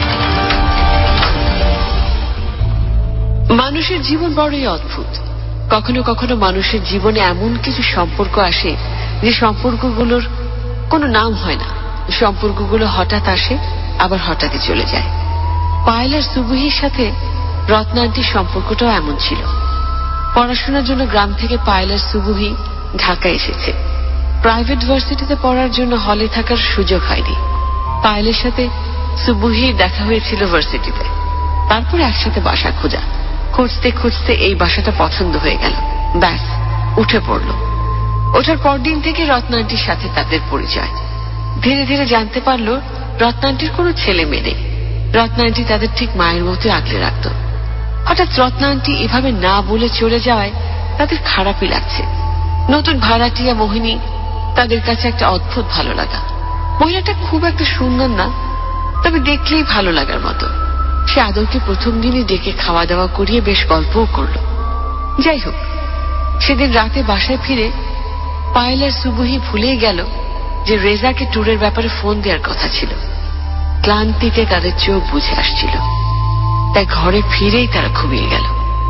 মানুষের জীবন বড়ই অদ্ভুত। কখনো কখনো মানুষের জীবনে এমন কিছু সম্পর্ক আসে যে সম্পর্কগুলোর কোনো নাম হয় না। সম্পর্কগুলো হঠাৎ আসে, আবার হঠাৎই চলে যায়। পায়েল আর সুবুহির সাথে রত্না আন্টির সম্পর্কটাও এমন ছিল। পড়াশোনার জন্য গ্রাম থেকে পায়েল আর সুবুহি ঢাকায় এসেছে। প্রাইভেট ভার্সিটিতে পড়ার জন্য হলে থাকার সুযোগ হয়নি। পায়েলের সাথে সুবুহির দেখা হয়েছিল ভার্সিটিতে, তারপর একসাথে বাসা খোঁজা। খুঁজতে খুঁজতে এই বাসাটা পছন্দ হয়ে গেল, ব্যাস উঠে পড়ল। ওঠার পরদিন থেকে রত্না আন্টির সাথে তাদের পরিচয়। ধীরে ধীরে জানতে পারল রত্না আন্টির কোনো ছেলে মেয়ে নেই। রত্না আন্টি তাদের ঠিক মায়ের মতো আগলে রাখত। হঠাৎ রত্না আন্টি এভাবে না বলে চলে যাওয়ায় তাদের খারাপই লাগছে। নতুন ভাড়াটিয়া মোহিনী তাদের কাছে একটা অদ্ভুত ভালো লাগা। মহিলাটা খুব একটা সুন্দর না, তবে দেখলেই ভালো লাগার মতো। সে আদরকে প্রথম দিনই ডেকে খাওয়া দাওয়া করিয়ে বেশ গল্পও করল। যাই হোক, সেদিন রাতে বাসায় ফিরে পায়েল আর সুবহি ভুলেই গেল যে রেজাকে ট্যুরের ব্যাপারে ফোন দেওয়ার কথা ছিল। ক্লান্তিতে তাদের চোখ বুঝে আসছিল, তাই ঘরে ফিরেই তারা ঘুমিয়ে গেল।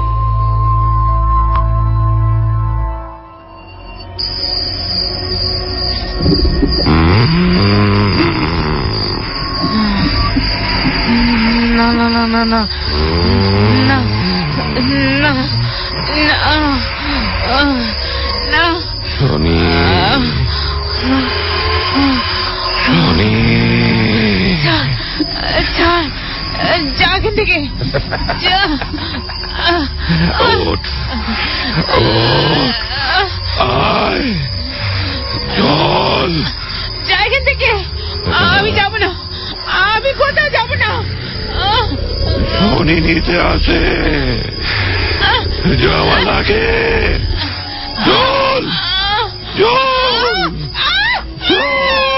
না না না না না না না না শনি শনি যা এখান থেকে, ওঠ আয় চল, যা এখান থেকে। আমি যাবো না, আমি কোথাও যাবো না। শনি নিতে আসে, যাওয়া লাগে। চল চল চল।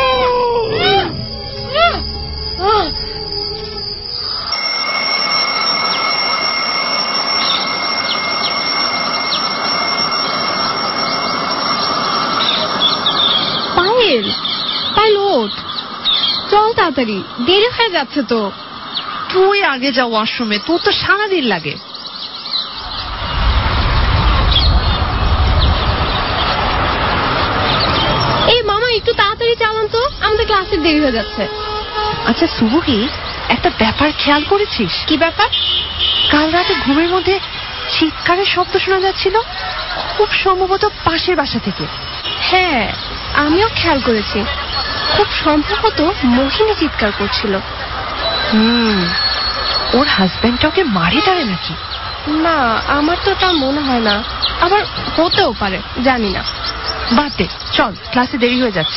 পায়েল, পায়েল ওঠ, চল তাড়াতাড়ি, দেরি হয়ে যাচ্ছে তো। তুই আগে যা ওয়াশরুমে, তোর তো সারাদিন লাগে। এই মামা একটু তাড়াতাড়ি চালান তো, আমাদের ক্লাসের দেরি হয়ে যাচ্ছে। আচ্ছা সুবহি, একটা ব্যাপার খেয়াল করেছিস? কি ব্যাপার? কাল রাতে ঘুমের মধ্যে চিৎকারের শব্দ শোনা যাচ্ছিল, খুব সম্ভবত পাশের বাসা থেকে। হ্যাঁ, আমিও খেয়াল করেছি, খুব সম্ভবত মোহিনী চিৎকার করছিল। ওর হাজবেন্ডটা ওকে মারে টারে নাকি? না, আমার তো তা মনে হয় না, আবার হতেও পারে, জানি না। বাদ দে, চল, ক্লাসে দেরি হয়ে যাচ্ছে।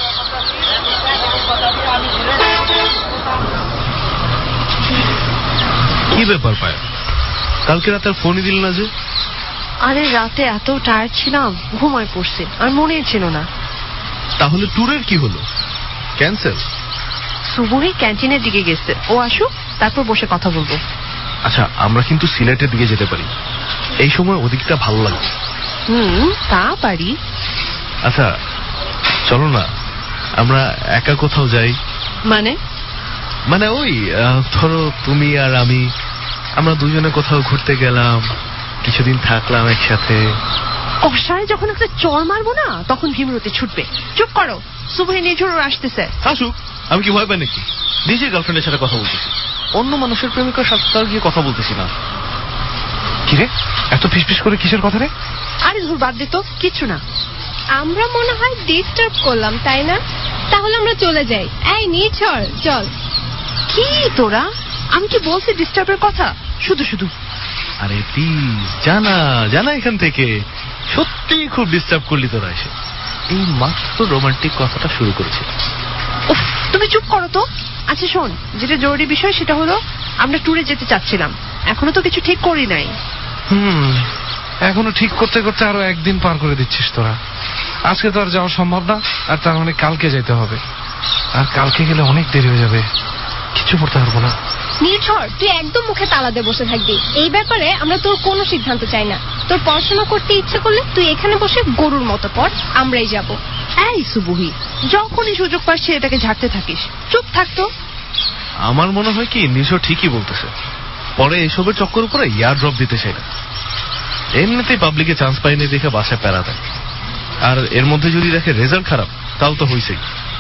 কি ব্যাপার পায়, কালকে রাতে আর ফোনই দিল না যে? আরে রাতে এত টায়ার্ড ছিলাম, ঘুমায় পড়ছে, আর মনেই ছিল না। তাহলে ট্যুরের কি হলো? ক্যান্সেল? সুবহি ক্যান্টিনের দিকে গেছে, ও আসুক তারপর বসে কথা বলবো। আচ্ছা, আমরা কিন্তু সিলেটের দিকে যেতে পারি, এই সময় ওদিকটা ভালো লাগবে। তা পারি। আচ্ছা চলো না, আমরা একা কোথাও যাই। মানে ওই ধরো তুমি আর আমি, আমরা দুজনে কোথাও ঘুরতে গেলাম, কিছুদিন থাকলাম একসাথে। কষায় যখন একটা চর মারবো না, তখন ভীমরতি ছুটবে। চুপ করো, সুবহি নিঝুর আসতেছে। আসুক, আমি কি ভয় পাই নাকি? নিজের গার্লফ্রেন্ডের সাথে কথা বলতেছি, অন্য মানুষের প্রেমিকার সাথে তার গিয়ে কথা বলতেছি না। কিরে, এত ফিসফিস করে কিসের কথা রে? আরে ধুর, বাদ দে তো, কিচ্ছু না। আমরা মনে হয় ডিস্টার্ব করলাম, তাই না? তাহলে আমরা চলে যাই। এই নিঝর, চল। কি তোরা, আমি কি বলছি ডিস্টার্বের কথা? শুধু শুধু। আরে প্লিজ, জানা এখান থেকে। সত্যি খুব ডিস্টার্ব করলি তোরা এসে। এই মাত্র রোমান্টিক কথাটা শুরু করেছে। উফ, তুমি চুপ করো তো। আচ্ছা শোন, যেটা জরুরি বিষয় সেটা হলো আমরা ট্যুরে যেতে চাচ্ছিলাম, এখনো তো কিছু ঠিক করি নাই। এখনো ঠিক করতে করতে আরো একদিন পার করে দিচ্ছিস তোরা। আজকে তো আর যাওয়া সম্ভব না, আর তার মানে কালকে যেতে হবে, আর কালকে গেলে অনেক দেরি হয়ে যাবে, কিছু পড়তে পারবো না। নির্ঝর, তুই একদম মুখে তালা দিয়ে বসে থাকবি। এই ব্যাপারে আমরা তোর কোনো সিদ্ধান্ত চাই না। তোর পড়াশোনা করতে ইচ্ছে করলে তুই এখানে বসে গরুর মতো পড়, আমরাই যাব। এই সুবহি, যখনই সুযোগ পাচ্ছি এটাকে ঝাড়তে থাকিস, চুপ থাকতো। আমার মনে হয় কি নিশো ঠিকই বলতেছে, পরে এসবের চক্কর উপরে ইয়ার ড্রপ দিতে চাই না। এমনিতেই পাবলিকে চান্স পাইনি দেখে বাসায় প্যারা দেয়, আর এর মধ্যে যদি দেখে রেজাল্ট খারাপ, তাও তো হইছেই।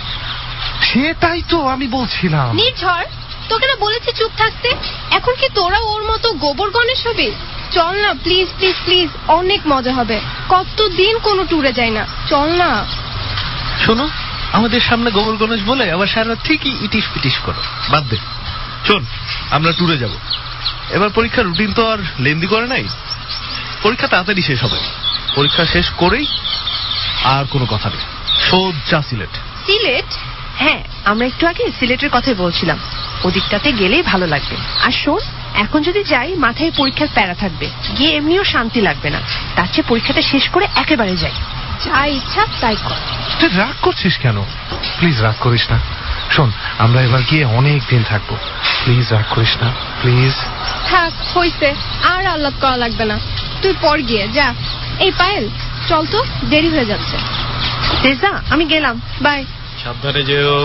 সেটাই তো আমি বলছিলাম। নির্ঝর, তোকে না বলেছি চুপ থাকতে, এখন কি তোরা ওর মতো গোবর গণেশ হবি? চল না প্লিজ প্লিজ প্লিজ, অনেক মজা হবে। কতদিন কোনো ট্যুরে যাই না, চল না। শোনো, আমাদের সামনে গোবর গণেশ বলে আবার সারা ঠিকই ইটিস পিটিস করো, বাদ দে। শোন, আমরা ট্যুরে যাব। এবার পরীক্ষার রুটিন তো আর লেন্দি করে নাই, পরীক্ষা তাড়াতাড়ি শেষ হবে। পরীক্ষা শেষ করেই আর কোনো কথা নেই, সোজা সিলেট। সিলেট? হ্যাঁ, আমরা একটু আগে সিলেটের কথাই বলছিলাম, ওদিকটাতে গেলেই ভালো লাগবে। আর শোন, এখন যদি যাই মাথায় পরীক্ষার প্যারা থাকবে, গিয়ে এমনিও শান্তি লাগবে না, তার চেয়ে পরীক্ষাটা শেষ করে একেবারে যাই। যা ইচ্ছা তাই কর। তুই রাগ করছিস কেন? প্লিজ রাগ করিস না, শোন, আমরা এবার গিয়ে অনেক দিন থাকবো, প্লিজ রাগ করিস না, প্লিজ। থাক, হইছে, আর আহ্লাদ করা লাগবে না, তুই পর গিয়ে যা। এই পায়েল, চল তো, দেরি হয়ে যাচ্ছে। রেজা, আমি গেলাম, বাই। সাবধানে যেও।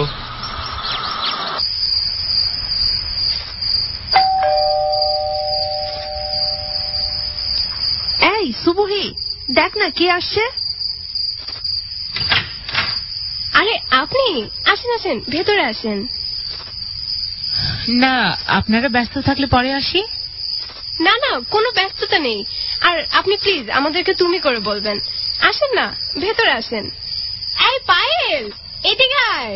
এই সুবহি, দেখ না কে আসছে। আরে আপনি আসেন, আসেন, ভেতরে আসেন। না, আপনারা ব্যস্ত থাকলে পরে আসি। না না, কোনো ব্যস্ততা নেই। আর আপনি প্লিজ আমাদেরকে তুমি করে বলবেন। আসেন না, ভেতরে আসেন। এই পায়েল, এদিকে আয়।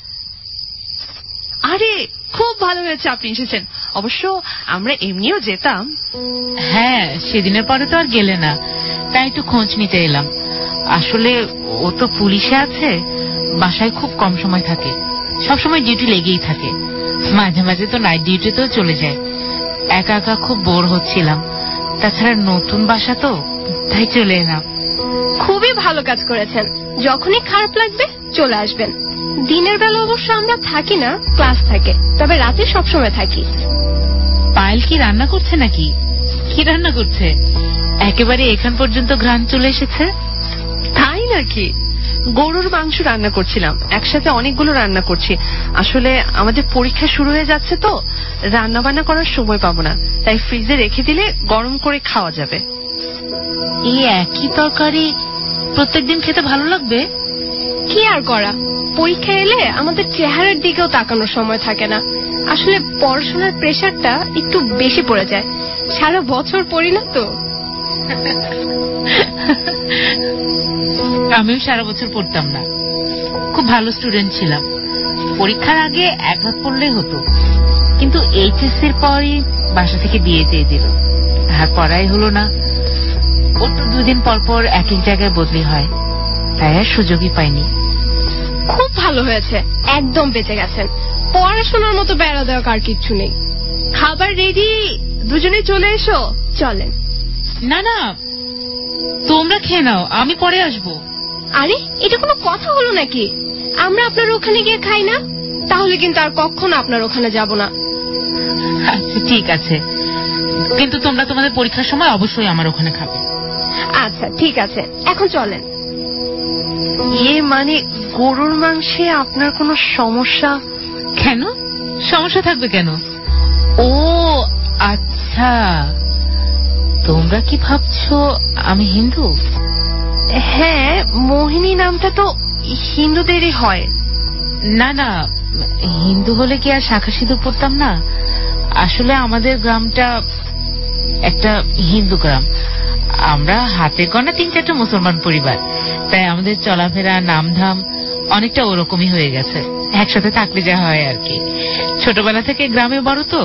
আরে খুব ভালো হয়েছে আপনি এসেছেন, অবশ্য আমরা এমনিও যেতাম। হ্যাঁ, সেদিনের পরে তো আর গেলে না, তাই একটু খোঁজ নিতে এলাম। আসলে ও তো পুলিশে আছে, বাসায় খুব কম সময় থাকে, সবসময় ডিউটি লেগেই থাকে, মাঝে মাঝে তো নাইট ডিউটিতেও চলে যায়। একা একা খুব বোর হচ্ছিলাম, তাছাড়া নতুন বাসা তো, তাই চলে এলাম। খুবই ভালো কাজ করেছেন, যখনই খারাপ লাগবে চলে আসবেন। দিনের বেলা অবশ্য আমরা থাকি না, ক্লাস থাকে, তবে রাতে সবসময় থাকি। পায়েল কি রান্না করছে নাকি? কি রান্না করছে? একেবারে এখান পর্যন্ত ঘ্রাণ চলে এসেছে। তাই নাকি? গরুর মাংস রান্না করছিলাম, একসাথে অনেকগুলো রান্না করছি। আসলে আমাদের পরীক্ষা শুরু হয়ে যাচ্ছে তো, রান্না বান্না করার সময় পাবো না, তাই ফ্রিজে রেখে দিলে গরম করে খাওয়া যাবে। এই একই তরকারি প্রত্যেকদিন খেতে ভালো লাগবে? কি আর করা, পরীক্ষা এলে আমাদের চেহারার দিকেও তাকানোর সময় থাকে না। আসলে পড়াশোনার প্রেশারটা একটু বেশি পড়ে যায়, সারা বছর পড়ি না তো। আমিও সারা বছর পড়তাম না, খুব ভালো স্টুডেন্ট ছিলাম। পরীক্ষার আগে এক রাত পড়লে হতো, কিন্তু এইচএসসির পরই বাসা থেকে বিয়ে দিয়ে দিল, আর পড়াই হলো না। ওর তো 2 দিন পর পর এক এক জায়গায় বদলি হয়, তাই আর সুযোগই পাইনি। খুব ভালো হয়েছে, একদম বেঁচে গেছেন। পড়াশোনার মতো বেড়া দেওয়া আর কিচ্ছু নেই। খাবার রেডি, দুজনে চলে এসো। চলেন। না না, তোমরা খেয়ে নাও, আমি পরে আসবো। আরে এটা কোনো কথা হলো নাকি? আমরা আপনার ওখানে গিয়ে খাই না? তাহলে কিন্তু আর কখনো আপনার ওখানে যাব না। আচ্ছা ঠিক আছে, কিন্তু তোমরা তোমাদের পরীক্ষার সময় অবশ্যই আমার ওখানে খাবে। আচ্ছা ঠিক আছে, এখন চলেন। মানে গরুর মাংসে আপনার কোনো সমস্যা? কেন সমস্যা থাকবে কেন? ও আচ্ছা, তোমরা কি ভাবছো আমি হিন্দু? হ্যাঁ, মোহিনী নামটা তো হিন্দুদেরই হয়। না না, হিন্দু হলে কি আর শাঁখা সিঁদুর পরতাম না? আসলে আমাদের গ্রামটা একটা হিন্দু গ্রাম, আমরা হাতে গোনা 3-4টা মুসলমান পরিবার, তাই আমাদের চলাফেরা নামধাম অনেকটা ওরকমই হয়ে গেছে, একসাথে থাকলে যা হয় আর কি। ছোটবেলা থেকে গ্রামে বড় তো।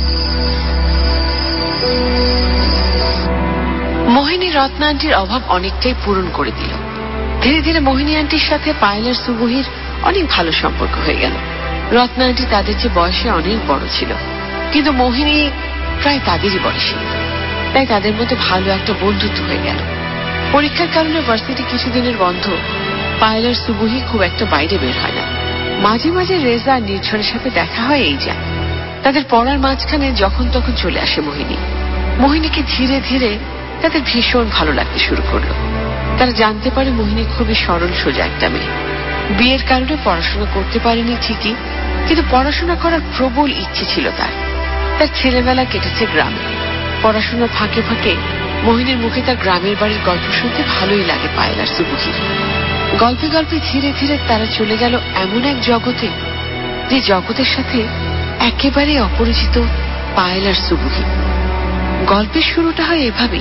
মোহিনী রত্না আন্টির অভাব অনেকটাই পূরণ করে দিল। ধীরে ধীরে মোহিনী আন্টির সাথে পায়েল আর সুবহির অনেক ভালো সম্পর্ক হয়ে গেল। রত্না আন্টি তাদের চেয়ে বয়সে অনেক বড় ছিল, কিন্তু মোহিনী প্রায় তাদেরই বয়সী, তাই তাদের মধ্যে ভালো একটা বন্ধুত্ব হয়ে গেল। পরীক্ষার কারণে ভার্সিটি কিছুদিনের বন্ধ, পায়েল আর সুবহি খুব একটা বাইরে বের হয় না। মাঝে মাঝে রেজা আর নির্ঝরের সাথে দেখা হয়, এই যা। তাদের পড়ার মাঝখানে যখন তখন চলে আসে মোহিনী। মোহিনীকে ধীরে ধীরে তাদের ভীষণ ভালো লাগতে শুরু করলো। তারা জানতে পারে মোহিনী খুবই সরল সোজা একটা মেয়ে। বিয়ের কারণে পড়াশোনা করতে পারেনি ঠিকই, কিন্তু পড়াশোনা করার প্রবল ইচ্ছে ছিল তার। তার ছেলেবেলা কেটেছে গ্রামে। পড়াশোনার ফাঁকে ফাঁকে মোহিনীর মুখে তার গ্রামের বাড়ির গল্প শুনতে ভালোই লাগে পায়েল আর সুবহির। গল্পে গল্পে ধীরে ধীরে তারা চলে গেল এমন এক জগতে, যে জগতের সাথে একেবারে অপরিচিত পায়েল আর সুবহি। গল্পের শুরুটা হয় এভাবেই।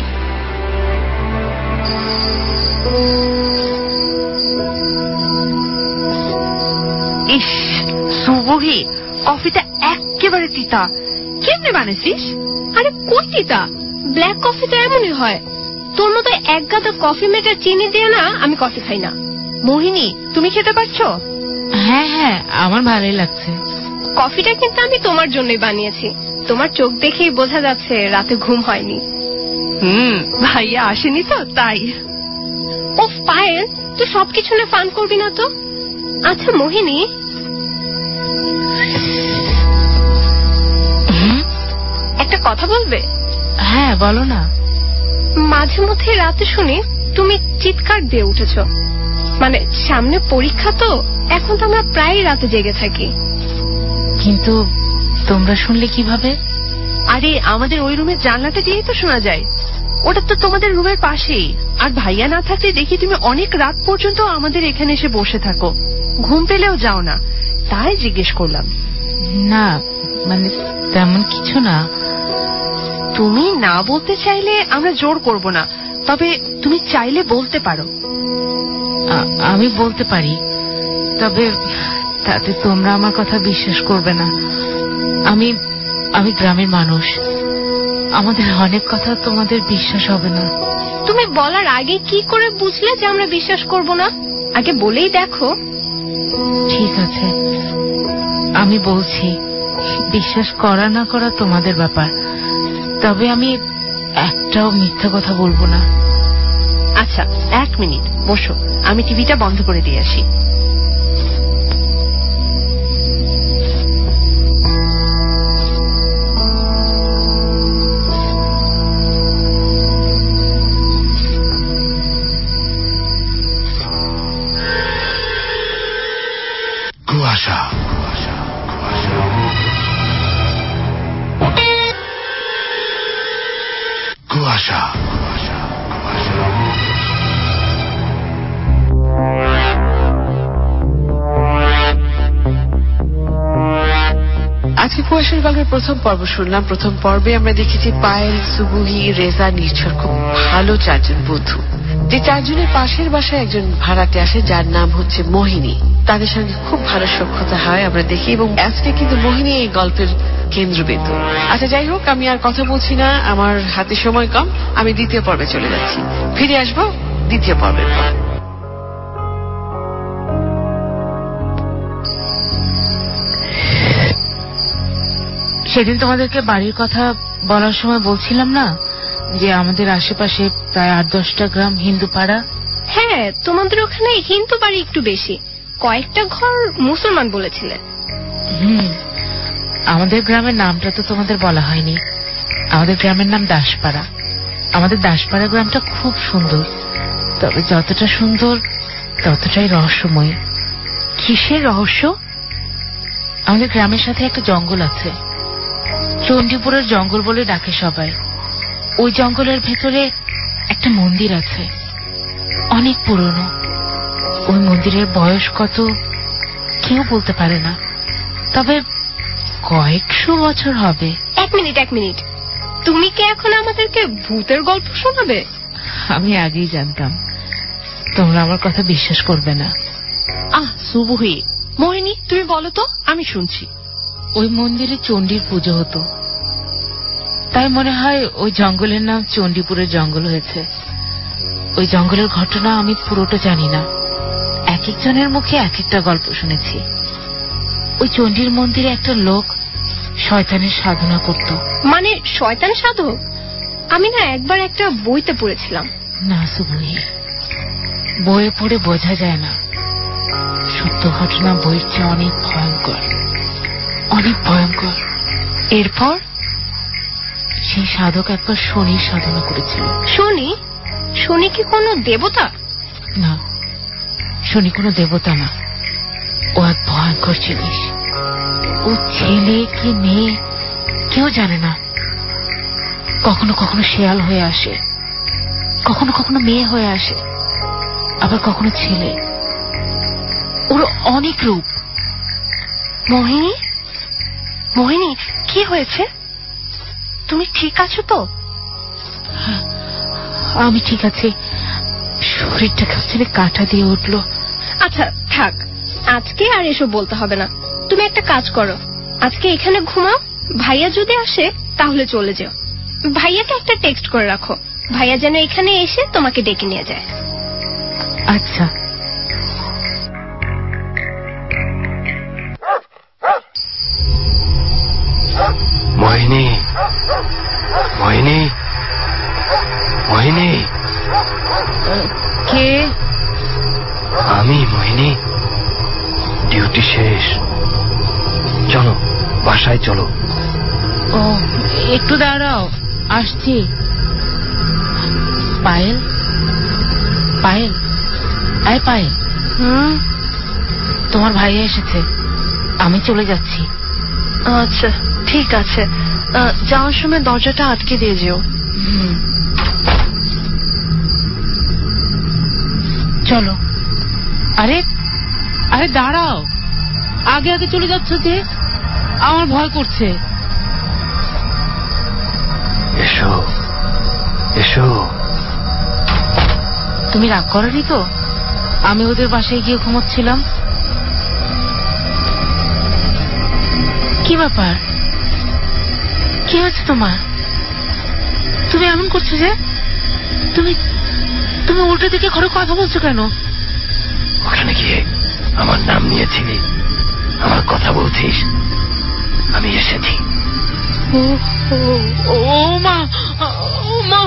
ইস সুবহি, কফিটা একেবারে তিতা, কেমনে বানাইছিস? আরে কই তিতা, ব্ল্যাক কফি তো এমনই হয়। তোর মতো এক গাদা কফি মেটার চিনি দিয়ে না আমি কফি খাই না। মোহিনী, তুমি খেতে পারছো? হ্যাঁ হ্যাঁ, আমার ভালোই লাগছে। কফিটা কিন্তু আমি তোমার জন্যই বানিয়েছি, তোমার চোখ দেখেই বোঝা যাচ্ছে রাতে ঘুম হয়নি। ভাইয়া আসেনি তো তাই। ওফ পায়েল, তুই সবকিছু নিয়ে ফান করবি না তো। আচ্ছা মোহিনী, একটা কথা বলবে? হ্যাঁ বলো না। মাঝে মধ্যে রাতে শুনি তুমি চিৎকার দিয়ে উঠেছ। মানে সামনে পরীক্ষা তো, এখন তো আমরা প্রায় রাতে জেগে থাকি। কিন্তু তোমরা শুনলে কিভাবে? আরে আমাদের ওই রুমের জানলাটা দিয়েই তো শোনা যায়। ওটা তো তোমাদের রুমের পাশেই। আর ভাইয়া না থাকলে দেখি তুমি অনেক রাত পর্যন্ত আমাদের এখানে এসে বসে থাকো, ঘুম পেলেও যাও না, তাই জিজ্ঞেস করলাম। না মানে তেমন কিছু না। তুমি না বলতে চাইলে আমরা জোর করব না, তবে তুমি চাইলে বলতে পারো। আমি বলতে পারি, তবে তাতে তোমরা আমার কথা বিশ্বাস করবে না। আমি গ্রামের মানুষ, আমাদের অনেক কথা তোমাদের বিশ্বাস হবে না। তুমি বলার আগে কি করে বুঝলে যে আমরা বিশ্বাস করব না? আগে বলেই দেখো। ঠিক আছে, আমি বলছি, বিশ্বাস করা না করা তোমাদের ব্যাপার, তবে আমি একটাও মিথ্যা কথা বলবো না। আচ্ছা 1 মিনিট বসো, আমি টিভিটা বন্ধ করে দিয়ে আসি। কুয়াশা কুয়াশা কুয়াশা কুয়াশা কুয়াশা কুয়াশা। আজকে কুয়াশার গল্পের প্রথম পর্ব শুনলাম। প্রথম পর্বে আমরা দেখেছি পায়েল, সুবুহি, রেজা, নির্ঝর খুব ভালো 4 জন বন্ধু। যে 4 জনের পাশের বাসায় একজন ভাড়াটে আসে যার নাম হচ্ছে মোহিনী। তাদের সঙ্গে খুব ভালো সখ্যতা হয় আমরা দেখি, এবং আজকে কিন্তু মোহিনী এই গল্পের কেন্দ্রবিন্দু। আচ্ছা যাই হোক, আমি আর কথা বলছি না, আমার হাতে সময় কম, আমি দ্বিতীয় পর্বে চলে যাচ্ছি। ফিরে আসবো দ্বিতীয় পর্বের পর। সেদিন তোমাদেরকে বাড়ির কথা বলার সময় বলছিলাম না যে আমাদের আশেপাশে প্রায় 8-10টা গ্রাম হিন্দু পাড়া। হ্যাঁ, তোমাদের ওখানে হিন্দু বাড়ি একটু বেশি, কয়েকটা ঘর মুসলমান বলেছিলে। আমাদের গ্রামের নামটা তো তোমাদের বলা হয়নি। আমাদের গ্রামের নাম দাসপাড়া। আমাদের দাসপাড়া গ্রামটা খুব সুন্দর, তবে যতটা সুন্দর ততটাই রহস্যময়। কিসের রহস্য? আমাদের গ্রামের সাথে একটা জঙ্গল আছে, চণ্ডীপুরের জঙ্গল বলে ডাকে সবাই। ওই জঙ্গলের ভেতরে একটা মন্দির আছে, অনেক পুরনো। ওই মন্দিরের বয়স কত কেউ বলতে পারে না, তবে কয়েকশো বছর হবে। 1 মিনিট, তুমি কি এখন আমাদেরকে ভূতের গল্প শোনাবে? আমি আগেই জানতাম তোমরা আমার কথা বিশ্বাস করবে না। সুবুহি, মোহিনী তুমি বলো তো, আমি শুনছি। ওই মন্দিরে চণ্ডীর পুজো হতো, তাই মনে হয় ওই জঙ্গলের নাম চণ্ডীপুরের জঙ্গল হয়েছে। ওই জঙ্গলের ঘটনা আমি পুরোটা জানি না, এক একজনের মুখে এক একটা গল্প শুনেছি। ওই চণ্ডীর মন্দিরে একটা লোক শয়তানের সাধনা করত। মানে শয়তান সাধক? আমি না একবার একটা বইতে পড়েছিলাম। না সুবুহি, বইয়ে পড়ে বোঝা যায় না, সত্য ঘটনা বইয়ের চেয়ে অনেক ভয়ঙ্কর, অনেক ভয়ঙ্কর। এরপর সেই সাধক একবার শনির সাধনা করেছিল। শনি? শনি কি কোনো দেবতা? না, শনি কোনো দেবতা না, ও এক ভয়ঙ্কর জিনিস। ও ছেলে কি মেয়ে কেউ জানে না। কখনো কখনো শেয়াল হয়ে আসে, কখনো কখনো মেয়ে হয়ে আসে, আবার কখনো ছেলে। ওর অনেক রূপ। মোহিনী, মোহিনী কি হয়েছে? তুমি ঠিক আছো তো? আমি ঠিক আছি, শরীরটা কেমন কাঁটা দিয়ে উঠলো। আচ্ছা থাক, আজকে আর এসব বলতে হবে না। তুমি একটা কাজ করো, আজকে এখানে ঘুমাও, ভাইয়া যদি আসে তাহলে চলে যাও। ভাইয়াকে একটা টেক্সট করে রাখো, ভাইয়া যেন এখানে এসে তোমাকে ডেকে নিয়ে যায়। আচ্ছা। মোহিনী, মোহিনী, মোহিনী। কে? আমি মোহিনী, ডিউটি শেষ, চলো বাসায় চলো। ও একটু দাঁড়াও, আসছি। পায়েল, পায়েল, আয় পায়েল, তোমার ভাইয়া এসেছে, আমি চলে যাচ্ছি। আচ্ছা ঠিক আছে, যাওয়ার সময় দরজাটা আটকে দিয়ে যেও। চলো। আরে আরে দাঁড়াও, আগে আগে চলে যাচ্ছ যে, আমার ভয় করছে। এসো এসো। তুমি রাগ করনি তো? আমি ওদের বাসায় গিয়ে ঘুমোচ্ছিলাম। কি ব্যাপার, কি হয়েছে তোমার? তুমি এমন করছো যে? তুমি তুমি উল্টো দিকে ঘরে কথা বলছো কেন? ওখানে গিয়ে আমার নাম নিয়েছিলি, আমার কথা বলছিস? আমি এসেছি। ও মা, ও মা,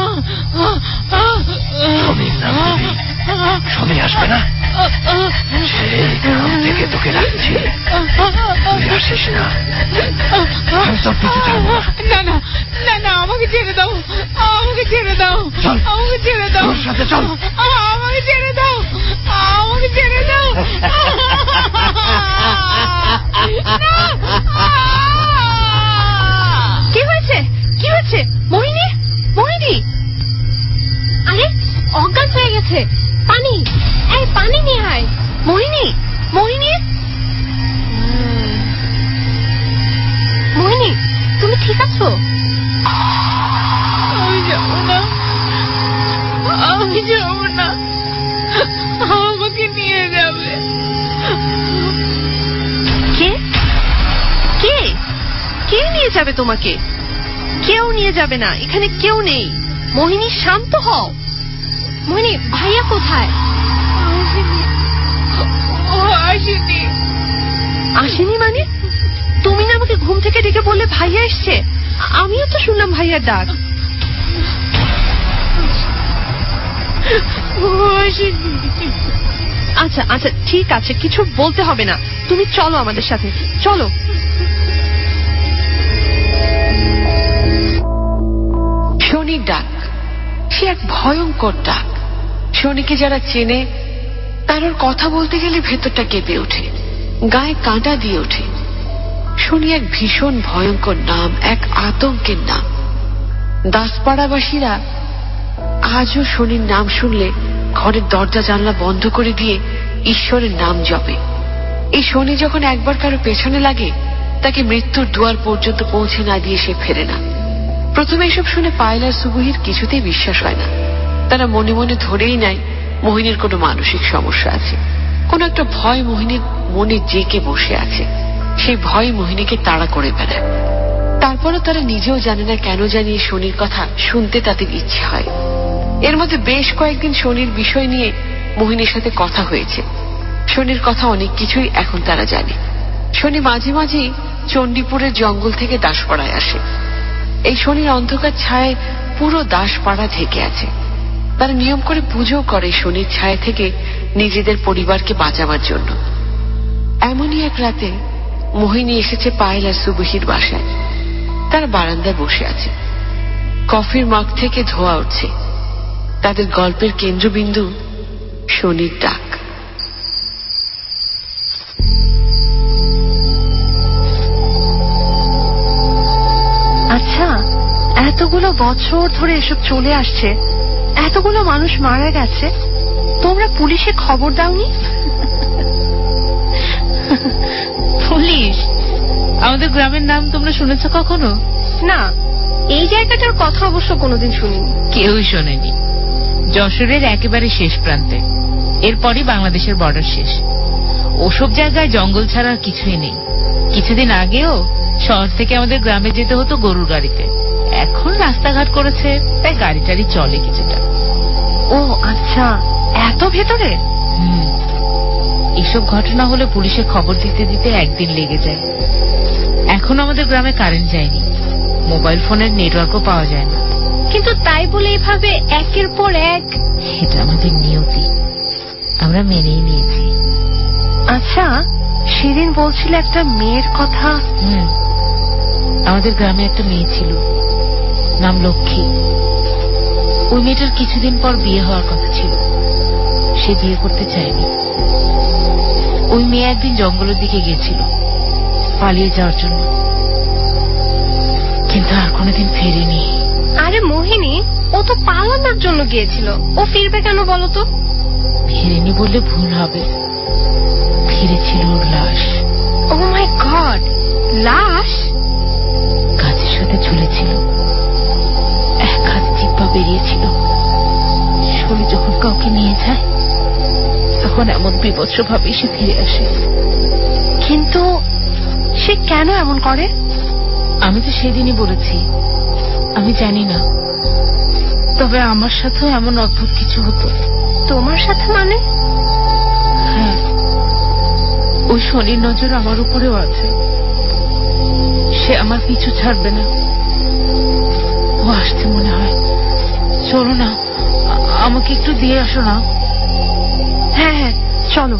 সমীর নাম দিবি, সমী আসবে না? সেই গ্রাম থেকে তোকে রাখছি, তুই আসিস না, আমি তোর পিছু ছাড়বো না। না না না, আমাকে ছেড়ে দাও, আমাকে ছেড়ে দাও, আমাকে ছেড়ে দাও, তোর সাথে চল, আমাকে ছেড়ে দাও, আমাকে ছেড়ে দাও। কি হয়েছে, কি হয়েছে? মোহিনী, মোহিনী! আরে অজ্ঞান হয়ে গেছে। পানি, এই পানি নিয়ে আয়। মোহিনী, মোহিনী, মোহিনী, তুমি ঠিক আছো? আমি যাবো না, আমি যাবো না, আমাকে নিয়ে যাবে। কে কে কে নিয়ে যাবে তোমাকে? কেউ নিয়ে যাবে না, এখানে কেউ নেই। মোহিনী শান্ত হও। মোহিনী, ভাইয়া কোথায়? ও আসেনি। আসেনি মানে? তুমি না আমাকে ঘুম থেকে ডেকে বললে ভাইয়া এসছে? আমিও তো শুনলাম ভাইয়ার ডাক। ও আসেনি। আচ্ছা আচ্ছা ঠিক আছে, কিছু বলতে হবে না, তুমি চলো আমাদের সাথে, চলো। শনির ডাক, সে এক ভয়ঙ্কর ডাক। শনিকে যারা চেনে তার ওর কথা বলতে গেলে ভেতরটা কেঁপে ওঠে, গায়ে কাঁটা দিয়ে ওঠে। শনি এক ভীষণ ভয়ঙ্কর নাম, এক আতঙ্কের নাম। দাসপাড়াবাসীরা আজও শনির নাম শুনলে ঘরের দরজা জানলা বন্ধ করে দিয়ে ঈশ্বরের নাম জপে। এই শনি যখন একবার কারো পেছনে লাগে, তাকে মৃত্যুর দুয়ার পর্যন্ত পৌঁছে না দিয়ে সে ফেরে না। প্রথমে এসব শুনে পায়েল আর সুবহির কিছুতেই বিশ্বাস হয় না। তারা মনে মনে ধরেই নেয় মোহিনীর কোনো মানসিক সমস্যা আছে, কোন একটা ভয় মোহিনীর মনে জেঁকে বসে আছে। সেই ভয় মোহিনীকে তাড়া করে বেড়ায়। তারপরও তারা নিজেও জানে না কেন জানি শনির কথা শুনতে তাদের ইচ্ছে হয়। এর মধ্যে বেশ কয়েকদিন শনির বিষয় নিয়ে মোহিনীর সাথে কথা হয়েছে। শনির কথা অনেক কিছুই এখন তারা জানে। শনি মাঝে মাঝেই চণ্ডীপুরের জঙ্গল থেকে দাসপাড়ায় আসে। এই শনির অন্ধকার ছায়ায় পুরো দাসপাড়া ঢেকে আছে। তারা নিয়ম করে পুজো করে শনির ছায়া থেকে নিজেদের পরিবারকে বাঁচাবার জন্য। এমনই এক রাতে মোহিনী এসেছে পায়েল আর সুবহির বাসায়। তারা বারান্দায় বসে আছে, কফির মগ থেকে ধোঁয়া উঠছে। তাদের গল্পের কেন্দ্রবিন্দু শনির ডাক। আচ্ছা, এতগুলো বছর ধরে এসব চলে আসছে, এতগুলো মানুষ মারা গেছে, তোমরা পুলিশে খবর দাওনি? পুলিশ? আমাদের গ্রামের নাম তোমরা শুনেছ কখনো? না, এই জায়গাটার কথা অবশ্য কোনোদিন শুনিনি। কেউই শোনেনি। যশোরের একেবারে শেষ প্রান্তে, এরপরই বাংলাদেশের বর্ডার শেষ। ওসব জায়গায় জঙ্গল ছাড়া আর কিছুই নেই। কিছুদিন আগেও শহর থেকে আমাদের গ্রামে যেতে হতো গরুর গাড়িতে। এখন রাস্তাঘাট করেছে, তাই গাড়ি টাড়ি চলে কিছুটা। ও আচ্ছা, এত ভেতরে? এসব ঘটনা হলে পুলিশে খবর দিতে দিতে একদিন লেগে যায়। এখন আমাদের গ্রামে কারেন্ট যায়নি, মোবাইল ফোনের নেটওয়ার্কও পাওয়া যায় না। কিন্তু তাই বলে এভাবে একের পর এক? এটা আমাদের নিয়তি, আমরা মেনেই নিয়েছি। আচ্ছা, সেদিন বলছিল একটা মেয়ের কথা। আমাদের গ্রামে একটা মেয়ে ছিল, নাম লক্ষ্মী। ওই মেয়েটার কিছুদিন পর বিয়ে হওয়ার কথা ছিল, সে বিয়ে করতে চায়নি। ওই মেয়ে একদিন জঙ্গলের দিকে গিয়েছিল পালিয়ে যাওয়ার জন্য, কিন্তু আর কোনোদিন ফেরেনি। আরে মোহিনী, ও তো পালানোর জন্য গিয়েছিল, ও ফিরবে কেন বলো তো? ফেরেনি বললে ভুল হবে, ফিরেছিল ওর লাশ। ও মাই গড, লাশ? গাছের সাথে ঝুলেছিল, এক হাত জিহ্বা বেরিয়েছিল। শরীর যখন কাউকে নিয়ে যায় তখন এমন বিভৎস ভাবে সে ফিরে আসে। কিন্তু সে কেন এমন করে? আমি তো সেদিনই বলেছি আমি জানি না, তবে আমার সাথেও এমন অদ্ভুত কিছু হতো। তোমার সাথে মানে? হ্যাঁ, ওই শনির নজর আমার উপরেও আছে। সে আমার পিছু ছাড়বে না। ও আসছে মনে হয়। চলো না, আমাকে একটু দিয়ে আসো না। হ্যাঁ হ্যাঁ চলো।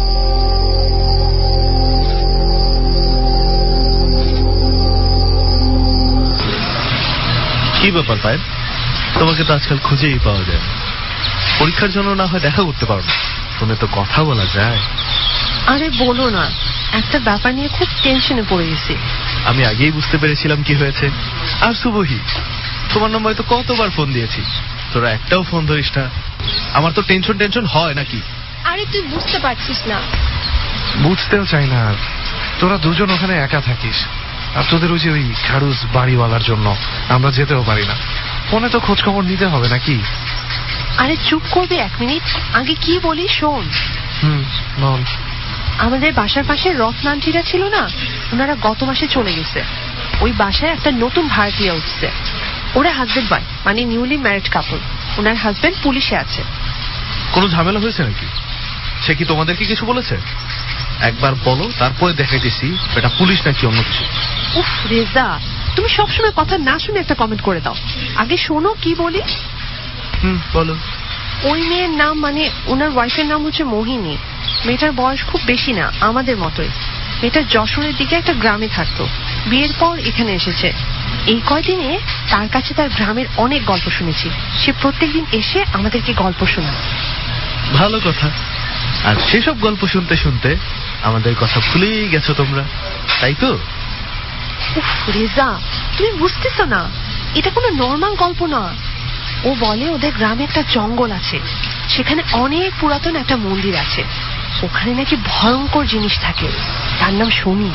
কি ব্যাপার পায়েল, তোমাকে তো আজকাল খুঁজেই পাওয়া যায়। পরীক্ষার জন্য না হয় দেখা করতে পারো না, ফোনে তো কথা বলা যায়। আরে বলো না, একটা ব্যাপার নিয়ে খুব টেনশনে পড়ে গেছি। আমি আগেই বুঝতে পেরেছিলাম কি হয়েছে। আর শুভহি, তোমার নম্বরে তো কতবার ফোন দিয়েছি, তোরা একটাও ফোন ধরিস না। আমার তো টেনশন হয় নাকি? আরে তুই বুঝতে পারছিস না। বুঝতেও চাই না। তোরা দুজন ওখানে একা থাকিস, আর তোদের ওই যে ওই খাড়ুস বাড়িওয়ালার জন্য আমরা যেতেও পারি না। ফোনে তো খোঁজ খবর নিতে হবে নাকি? আরে চুপ করবে এক মিনিট, আগে কি বলি শোন। বল। আমাদের বাসার পাশে রত্নান্টিরা ছিল না, ওনারা গত মাসে চলে গেছে। ওই বাসায় একটা নতুন ভাড়াটিয়া উঠছে। ওরা হাজবেন্ড ওয়াইফ, মানে নিউলি ম্যারিড কাপল। ওনার হাজবেন্ড পুলিশে আছে। কোনো ঝামেলা হয়েছে নাকি? সে কি তোমাদেরকে কিছু বলেছে? একবার বলো, তারপরে দেখাইতেছি এটা পুলিশ নাকি অন্য কিছু। উফ রেজা, তুমি সবসময় কথা না শুনে একটা কমেন্ট করে দাও। আগে শোনো কি বলি। বলো। ওই মেয়ের নাম, মানে ওনার ওয়াইফের নাম হচ্ছে মোহিনী। মেয়েটার বয়স খুব বেশি না, আমাদের মতোই। মেয়েটা যশোরের দিকে একটা গ্রামে থাকতো, বিয়ের পর এখানে এসেছে। এই কয়দিনে তার কাছে তার গ্রামের অনেক গল্প শুনেছি। সে প্রত্যেকদিন এসে আমাদেরকে গল্প শোনায়। ভালো কথা। আর সেসব গল্প শুনতে শুনতে আমাদের কথা ভুলেই গেছো তোমরা, তাই তো? উফ রেজা, তুমি বুঝতেছো না, এটা কোনো নর্মাল গল্প না। ও বলে ওদের গ্রামে একটা জঙ্গল আছে, সেখানে অনেক পুরাতন একটা মন্দির আছে। ওখানে নাকি ভয়ঙ্কর জিনিস থাকে, তার নাম শনি।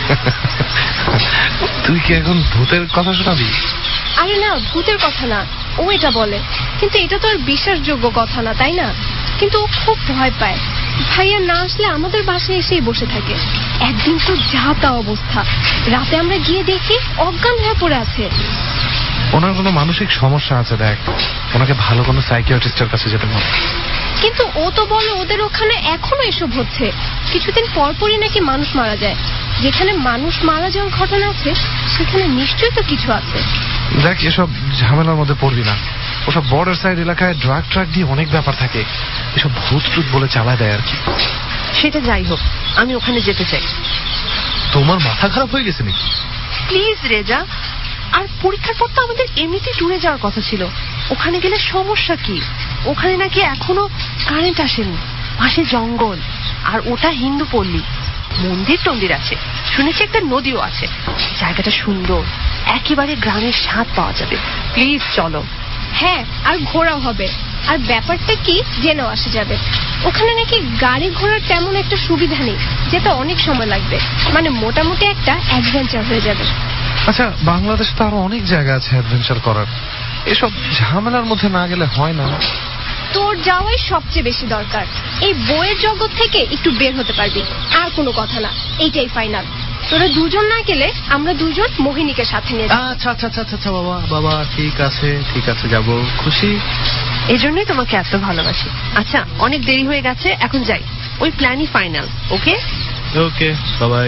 তুই কি এখন ভূতের কথা শোনাবি? আরে না, ভূতের কথা না, ও এটা বলে। কিন্তু এটা তো আর বিশ্বাসযোগ্য কথা না, তাই না? কিন্তু ও খুব ভয় পায়। ভাইয়া না আসলে আমাদের বাসায় এসেই বসে থাকে। একদিন তো যা তা অবস্থা, রাতে আমরা গিয়ে দেখি অজ্ঞান হয়ে পড়ে আছে। ওনার কোনো মানসিক সমস্যা আছে, দেখ, ওনাকে ভালো কোনো সাইকিয়াট্রিস্টের কাছে যেতে হবে। কিন্তু ও তো বলে ওদের ওখানে এখনো এসব হচ্ছে। কিছুদিন পরপরই নাকি মানুষ মারা যায়। যেখানে মানুষ মারা যাওয়ার ঘটনা আছে সেখানে নিশ্চয়ই তো কিছু আছে। দেখ, এসব ঝামেলার মধ্যে পড়বি না। ওসব বর্ডার সাইড এলাকায় ড্রাগ দিয়ে অনেক ব্যাপার থাকে, এসব ভূত টুত বলে চালায় দেয় আর কি। সেটা যাই হোক, আমি ওখানে যেতে চাই। তোমার মাথা খারাপ হয়ে গেছে নাকি? প্লিজ রেজা, আর পরীক্ষার পর তো আমাদের এমনিতে ট্যুরে যাওয়ার কথা ছিল। ওখানে গেলে সমস্যা কি? ওখানে নাকি এখনো কারেন্ট আসেনি, পাশে জঙ্গল, আর ওটা হিন্দু পল্লী। মন্দির টন্দির আছে, শুনেছি একটা নদীও আছে। জায়গাটা সুন্দর, একেবারে গ্রামের স্বাদ পাওয়া যাবে। প্লিজ চলো। হ্যাঁ, আর ঘোরাও হবে। আর ব্যাপারটা কি জেনেও আসা যাবে। ওখানে নাকি গাড়ি ঘোড়ার তেমন একটা সুবিধা নেই, যেটা অনেক সময় লাগবে। মানে মোটামুটি একটা অ্যাডভেঞ্চার হয়ে যাবে। আচ্ছা, বাংলাদেশে তো আরো অনেক জায়গা আছে অ্যাডভেঞ্চার করার, এসব ঝামেলার মধ্যে না গেলে হয় না। তোর যাওয়াই সবচেয়ে বেশি দরকার। এই বইয়ের জগৎ থেকে একটু বের হতে পারবি, আর কোনো কথা না। এইটাই ফাইনাল। তোরা দুজন না গেলে আমরা দুজন মোহিনীকে সাথে নিয়ে যাব। আচ্ছা আচ্ছা আচ্ছা আচ্ছা বাবা, ঠিক আছে যাবো, খুশি। এই জন্যই তোমাকে এত ভালোবাসি। আচ্ছা, অনেক দেরি হয়ে গেছে, এখন যাই। ওই প্ল্যানই ফাইনাল। Okay okay, by.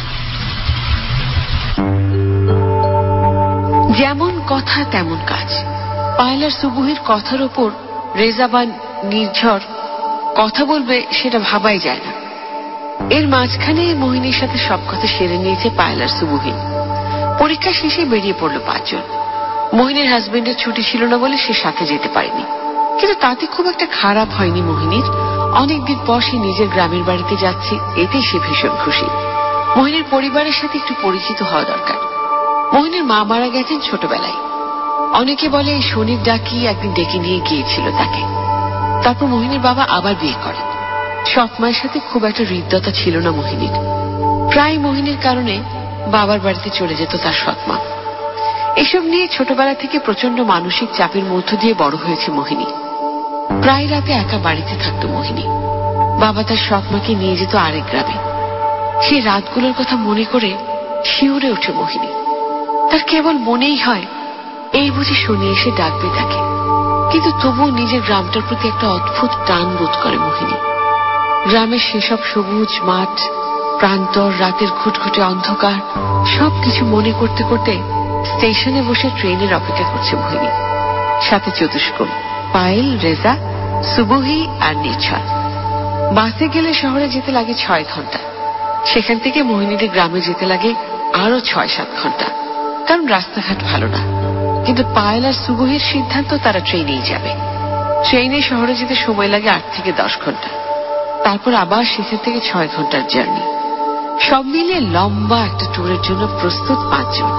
যেমন কথা তেমন কাজ। পায়েল আর সুবহির কথার উপর রেজা বা নির্ঝর কথা বলবে সেটা ভাবাই যায় না। এর মাঝখানে মোহিনীর সাথে সব কথা সেরে নিয়েছে পায়েল আর সুবুহি। পরীক্ষা শেষে বেরিয়ে পড়লো 5 জন। মোহিনীর হাজবেন্ডের ছুটি ছিল না বলে সে সাথে যেতে পারেনি, কিন্তু তাতে খুব একটা খারাপ হয়নি মোহিনীর। অনেকদিন পর সে নিজের গ্রামের বাড়িতে যাচ্ছে, এতেই সে ভীষণ খুশি। মোহিনীর পরিবারের সাথে একটু পরিচিত হওয়া দরকার। মোহিনীর মা মারা গেছেন ছোটবেলায়। অনেকে বলে এই শনির ডাকি একদিন ডেকে নিয়ে গিয়েছিল তাকে। তারপর মোহিনীর বাবা আবার বিয়ে করেন। সৎ মায়ের সাথে খুব একটা হৃদ্যতা ছিল না মোহিনীর। প্রায় মোহিনীর কারণে বাবার বাড়িতে চলে যেত তার সৎ মা। এসব নিয়ে ছোটবেলা থেকে প্রচন্ড মানসিক চাপের মধ্য দিয়ে বড় হয়েছে মোহিনী। প্রায় রাতে একা বাড়িতে থাকত মোহিনী। বাবা তার সৎ মাকে নিয়ে যেত আরেক গ্রামে। সেই রাতগুলোর কথা মনে করে শিউরে ওঠে মোহিনী। তার কেবল মনেই হয় এই বুঝি শনি এসে ডাকবে তাকে। কিন্তু তবুও নিজের গ্রামটার প্রতি একটা অদ্ভুত টান বোধ করে মোহিনী। গ্রামের সেসব সবুজ মাঠ, প্রান্তর, রাতের ঘুটঘুটে অন্ধকার সবকিছু মনে করতে করতে স্টেশনে বসে ট্রেনের অপেক্ষা করছে মোহিনী। সাথে চতুষ্ক, পায়েল, রেজা, সুবুহি আর নির্ঝর। বাসে গেলে শহরে যেতে লাগে 6 ঘন্টা। সেখান থেকে মোহিনীদের গ্রামে যেতে লাগে আরো 6-7 ঘন্টা, কারণ রাস্তাঘাট ভালো না। কিন্তু পায়েল আর সুবুহির সিদ্ধান্ত তারা ট্রেনেই যাবে। ট্রেনে শহরে যেতে সময় লাগে 8 থেকে 10 ঘন্টা। তারপর আবার সেখান থেকে 6 ঘন্টার জার্নি। সব মিলিয়ে লম্বা একটা ট্যুরের জন্য প্রস্তুত 5 জন।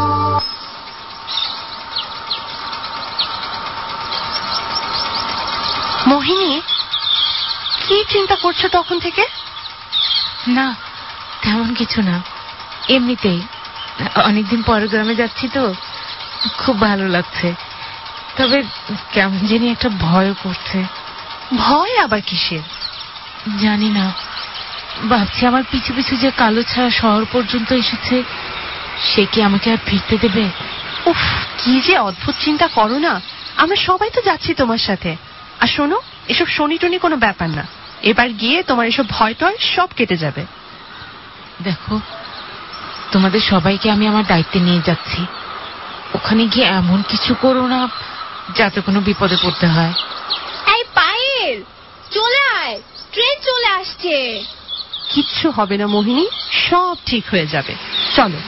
মোহিনী, কি চিন্তা করছো তখন থেকে? না, তেমন কিছু না, এমনিতেই। অনেকদিন পর গ্রামে যাচ্ছি তো খুব ভালো লাগছে। তবে কেমন জানি একটা ভয় করছে। ভয় আবার কিসের? জানি না, ভাবছি আমার পিছু পিছু যে কালো ছায়া শহর পর্যন্ত এসেছে, সে কি আমাকে আর ফিরতে দেবে? উফ, কি যে অদ্ভুত চিন্তা করো না। আমরা সবাই তো যাচ্ছি তোমার সাথে। আর শোনো, এসব শনি টনি কোনো ব্যাপার না। এবার গিয়ে তোমার এসব ভয় টয় সব কেটে যাবে। দেখো, তোমাদের সবাইকে আমি আমার দায়িত্বে নিয়ে যাচ্ছি। ওখানে গিয়ে এমন কিছু করো না যাতে কোনো বিপদে পড়তে হয়। এই পায়েল, চলে আয়, ট্রেন চলে আসছে। কিচ্ছু হবে না মোহিনী, সব ঠিক হয়ে যাবে। চলো।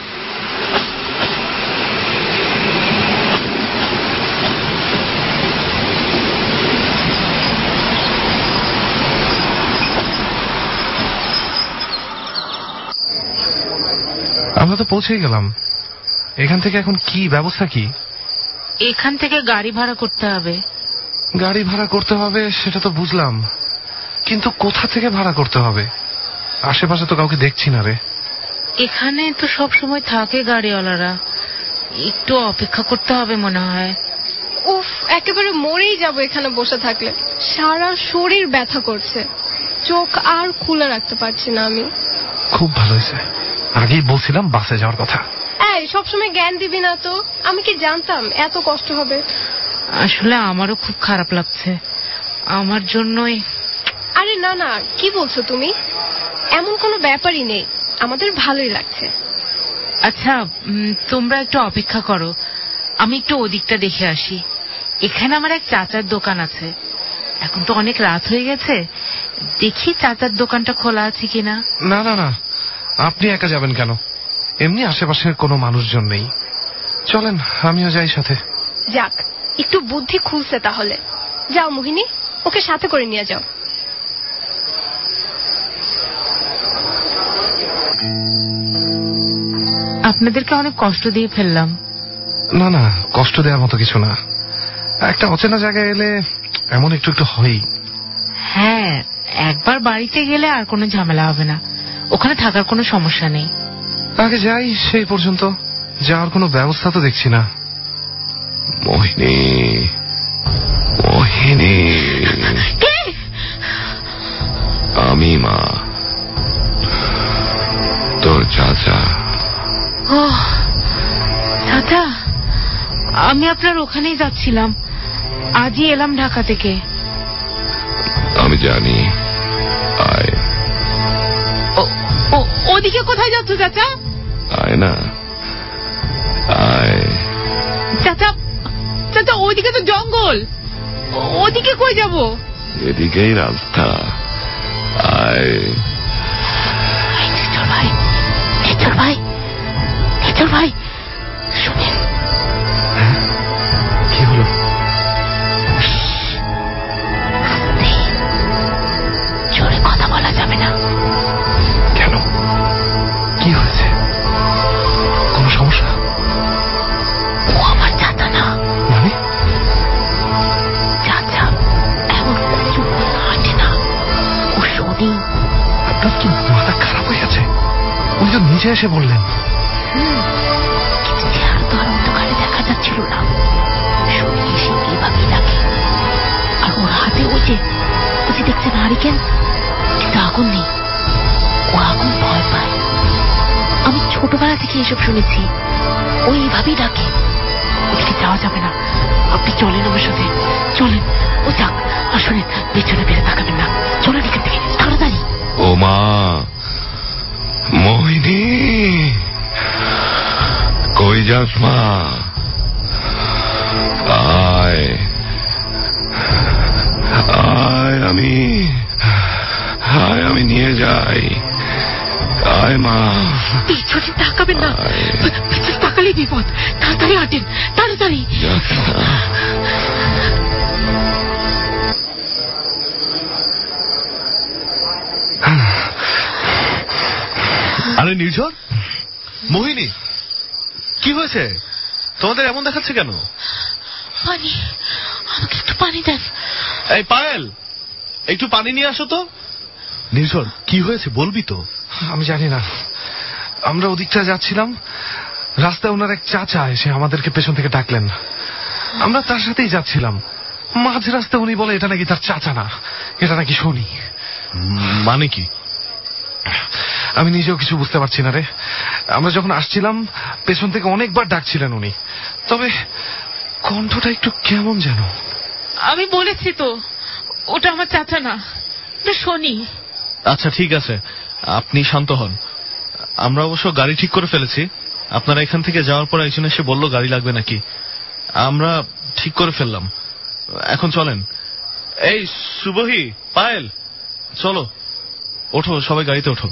আমরা তো পৌঁছেই গেলাম। এখান থেকে এখন কি ব্যবস্থা কি? এখান থেকে গাড়ি ভাড়া করতে হবে। গাড়ি ভাড়া করতে হবে সেটা তো বুঝলাম, কিন্তু কোথা থেকে ভাড়া করতে হবে? আশেপাশে তো কাউকে দেখছি না রে। এখানে তো সব সময় থাকে গাড়িওয়ালারা, একটু অপেক্ষা করতে হবে মনে হয়। উফ, একেবারে মরেই যাবো এখানে বসে থাকলে। সারা শরীর ব্যথা করছে, চোখ আর খুলে রাখতে পারছি না আমি। খুব ভালো হয়েছে, আগেই বলছিলাম বাসে যাওয়ার কথা। এই সবসময় জ্ঞান দিবি না তো, আমি কি জানতাম এত কষ্ট হবে। আসলে আমারও খুব খারাপ লাগছে, আমার জন্যই। আরে না না, কি বলছো তুমি? এমন কোনো ব্যাপারই নেই, আমাদের ভালোই লাগছে। আচ্ছা, তোমরা একটু অপেক্ষা করো, আমি একটু ওদিকটা দেখে আসি। এখানে আমার এক চাচার দোকান আছে। এখন তো অনেক রাত হয়ে গেছে, দেখি চাচার দোকানটা খোলা আছে কিনা। না না না, আপনি একা যাবেন কেন? এমনি আশেপাশের কোনো মানুষজন নেই। চলেন, আমিও যাই সাথে। যাক, একটু বুদ্ধি খুলছে তাহলে। যাও মোহিনী, ওকে সাথে করে নিয়ে যাও। আপনাদেরকে অনেক কষ্ট দিয়ে ফেললাম। না না, কষ্ট দেওয়ার মতো কিছু না। একটা অচেনা জায়গায় এলে এমন একটু একটু হয়ই। হ্যাঁ, একবার বাড়িতে গেলে আর কোনো ঝামেলা হবে না, ওখানে থাকার কোনো সমস্যা নেই। আগে যাই, সেই পর্যন্ত যাওয়ার কোনো ব্যবস্থা তো দেখছি না। মোহিনী, মোহিনী, আমি মা, তোর চাচা। ও চাচা, আমি আপনার ওখানেই যাচ্ছিলাম, আজই এলাম ঢাকা থেকে। আমি জানি, আয়। ওদিকে কোথায় যাচ্ছ চাচা? আয় না, আয়। চাচা, চাচা ওদিকে তো জঙ্গল, ওদিকে কই যাব? এদিকেই রাস্তা, আয়। ভাই শুনেন। কি হলো? জোরে কথা বলা যাবে না। কেন? কি হয়েছে? কোনো সমস্যা? ও আমার চাচা না। মানে? চাচা এমন হাঁটে না, ও শনি। আপনার কি মাথা খারাপ হয়ে গেছে? উনি তো নিজে এসে বললেন। কিন্তু চেহারা তো আর অন্ধকারে দেখা যাচ্ছিল না। শনি এসে এইভাবেই ডাকে। আর ওর হাতে ওই যে দেখছেন হারিকেন, কিন্তু আগুন নেই। ও আগুন ভয় পায়। আমি ছোটবেলা থেকে এসব শুনেছি। ও এইভাবেই ডাকে। ওদিকে যাওয়া যাবে না। আপনি চলেন আমার সাথে, চলেন। ও যাক। আর শোনেন, পেছনে ফিরে তাকাবেন না। চলেন এখান থেকে তাড়াতাড়ি। ও মা মোহিনী, কই যাস মা? আয় আয়, আমি নিয়ে যাই। আয় মা। পিছনে তাকাবেন না, পিছনে তাকালে বিপদ। তাড়াতাড়ি হাঁটেন, তাড়াতাড়ি। আরে নির্ঝর, মোহিনী, কি হয়েছে? তোমাদের এমন দেখাচ্ছে কেন? পানি, আমাকে একটু পানি দেন। এই পায়েল, একটু পানি নিয়ে আসো তো। নির্ঝর, কি হয়েছে বলবি তো? আমি জানি না। আমরা ওদিকটা যাচ্ছিলাম, রাস্তায় ওনার এক চাচা এসে আমাদেরকে পেছন থেকে ডাকলেন। আমরা তার সাথেই যাচ্ছিলাম। মাঝ রাস্তায় উনি বলে এটা নাকি তার চাচা না, এটা নাকি শনি। মানে কি? আমি নিজেও কিছু বুঝতে পারছি না রে। আমরা যখন আসছিলাম পেছন থেকে অনেকবার ডাকছিলেন উনি, তবে কণ্ঠটা একটু কেমন যেন। আমি বলেছি তো ওটা আমার চাচা না, ওটা শনি। আচ্ছা ঠিক আছে, আপনি শান্ত হন। আমরা অবশ্য গাড়ি ঠিক করে ফেলেছি। আপনারা এখান থেকে যাওয়ার পর একজন এসে বলল গাড়ি লাগবে নাকি। আমরা ঠিক করে ফেললাম। এখন চলেন। এই সুবহি, পায়েল, চলো, ওঠো, সবাই গাড়িতে ওঠো।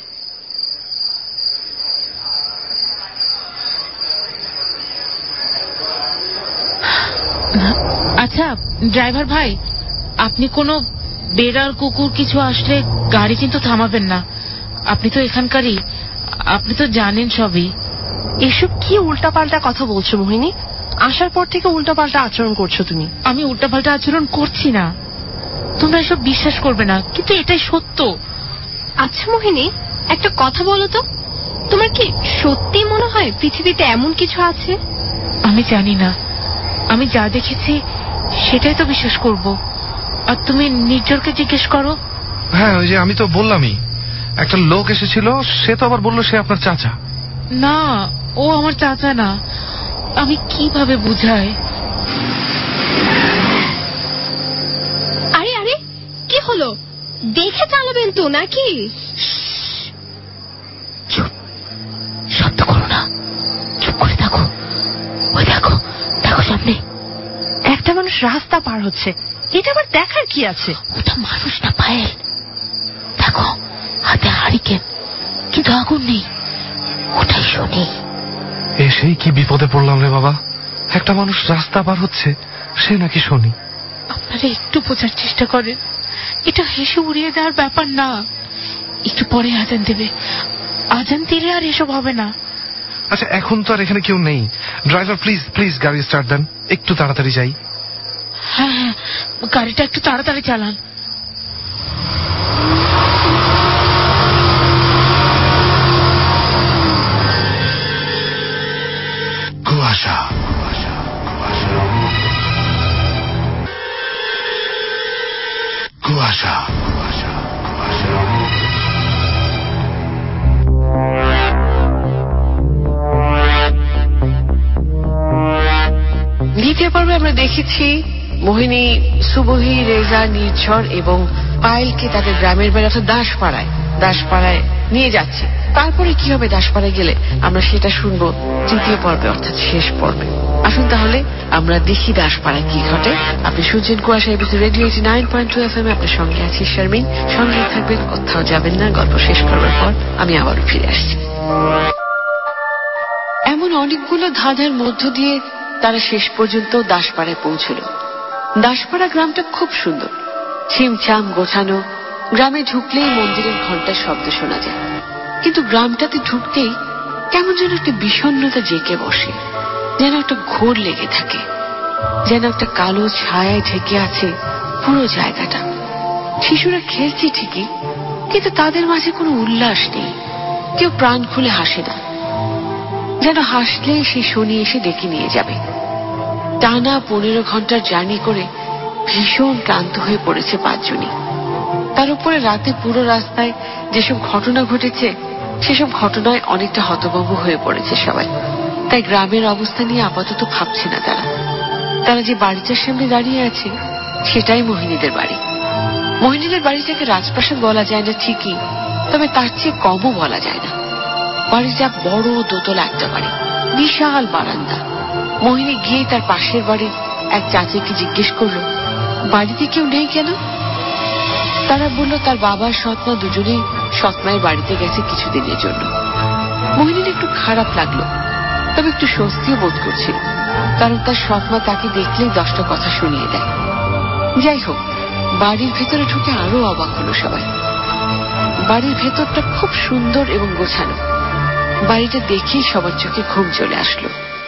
আচ্ছা ড্রাইভার ভাই, আপনি কোনো বেড়াল কুকুর কিছু আসলে গাড়ি কিন্তু থামাবেন না। আপনি তো এখানকারই, আপনি তো জানেন সবই। এসব কি উল্টাপাল্টা কথা বলছো মোহিনী? আসার পর থেকে উল্টাপাল্টা আচরণ করছো তুমি। আমি উল্টাপাল্টা আচরণ করছি না, তোমরা এসব বিশ্বাস করবে না, কিন্তু এটাই সত্য। আচ্ছা মোহিনী, একটা কথা বলো তো, তোমার কি সত্যি মনে হয় পৃথিবীতে এমন কিছু আছে? আমি জানি না, আমি যা দেখেছি সেটাই তো বিশ্বাস করব। আর তুমি নির্ঝরকে জিজ্ঞেস করো। হ্যাঁ, ওই যে আমি তো বললামই, একটা লোক এসেছিল, সে তো আবার বললো সে আপনার চাচা। না, ও আমার চাচা না। আমি কিভাবে বুঝাই? আরে আরে, কি হলো? দেখে চালাবেন তো নাকি? চুপ, শব্দ করো না, চুপ করে থাকো। ওই দেখো, দেখো সামনে একটা মানুষ রাস্তা পার হচ্ছে। এটা আবার দেখার কি আছে? ওটা মানুষ না পায়েল, দেখো হাতে হারিকেন, কিন্তু আগুন নেই। ওটাই শনি। এসেই কি বিপদে পড়লাম রে বাবা। একটা মানুষ রাস্তা পার হচ্ছে, সে নাকি শনি। আপনারা একটু বোঝার চেষ্টা করেন, এটা হেসে উড়িয়ে দেওয়ার ব্যাপার না। একটু পরে আজান দেবে, আজান দিলে আর এসব হবে না। আচ্ছা এখন তো আর এখানে কেউ নেই। ড্রাইভার প্লিজ প্লিজ গাড়ি স্টার্ট দেন, একটু তাড়াতাড়ি যাই। হ্যাঁ হ্যাঁ, গাড়িটা একটু তাড়াতাড়ি চালান। কুয়াশা, কুয়াশা, কুয়াশা, কুয়াশা। দ্বিতীয় পর্বে আমরা দেখেছি মোহিনী সুবহি, রেজা, নির্ঝর এবং পায়েলকে তাদের গ্রামের বাড়ি অর্থাৎ দাসপাড়ায় নিয়ে যাচ্ছে। তারপরে কি হবে দাসপাড়ায় গেলে আমরা সেটা শুনবো তৃতীয় পর্বে অর্থাৎ শেষ পর্বে। আসুন তাহলে আমরা দেখি দাসপাড়ায় কি ঘটে। আপনি শুনছেন কুয়াশা এবিসি রেডিও 89.2 FM। আপনার সঙ্গে আছি শারমিন। সঙ্গে থাকবেন, কোথাও যাবেন না। গল্প শেষ করবার পর আমি আবারও ফিরে আসছি। এমন অনেকগুলো ধাঁধার মধ্য দিয়ে তারা শেষ পর্যন্ত দাসপাড়ায় পৌঁছল। দাসপাড়া গ্রামটা খুব সুন্দর, ছিমছাম গোছানো। গ্রামে ঢুকলেই মন্দিরের ঘন্টার শব্দ শোনা যায়, কিন্তু গ্রামটাতে ঢুকতেই কেমন যেন একটা বিষণ্ণতা জেঁকে বসে, যেন একটা ঘোর লেগে থাকে, যেন একটা কালো ছায়ায় ঢেকে আছে পুরো জায়গাটা। শিশুরা খেলছে ঠিকই, কিন্তু তাদের মাঝে কোনো উল্লাস নেই, কেউ প্রাণ খুলে হাসে না, যেন হাসলেই সে শনি এসে ডেকে নিয়ে যাবে। টানা 15 ঘন্টার জার্নি করে ভীষণ ক্লান্ত হয়ে পড়েছে 5 জনই। তার উপরে রাতে পুরো রাস্তায় যেসব ঘটনা ঘটেছে, সেসব ঘটনায় অনেকটা হতভম্ব হয়ে পড়েছে সবাই। তাই গ্রামের অবস্থা নিয়ে আপাতত ভাবছে না তারা। তারা যে বাড়িটার সামনে দাঁড়িয়ে আছে সেটাই মোহিনীদের বাড়ি। মোহিনীদের বাড়িটাকে রাজপ্রাসাদ বলা যায় না ঠিকই, তবে তার চেয়ে কমও বলা যায় না। বাড়িটা বড় দোতলা একটা বাড়ি, বিশাল বারান্দা। মোহিনী গিয়ে তার পাশের বাড়ির এক চাচিকে জিজ্ঞেস করলো, বাড়িতে কেউ নেই কেন? তারা বলল তার বাবা সৎমা দুজনেই সৎমায়ের বাড়িতে গেছে কিছুদিনের জন্য। মোহিনীর একটু খারাপ লাগলো, তবে একটু স্বস্তিও বোধ করছিল, কারণ তার সৎমা তাকে দেখলেই 10টা কথা শুনিয়ে দেয়। যাই হোক, বাড়ির ভেতরে ঢুকে আরো অবাক হলো সবাই। বাড়ির ভেতরটা খুব সুন্দর এবং গোছানো। বাড়িটা দেখেই সবার চোখে ঘুম চলে আসলো।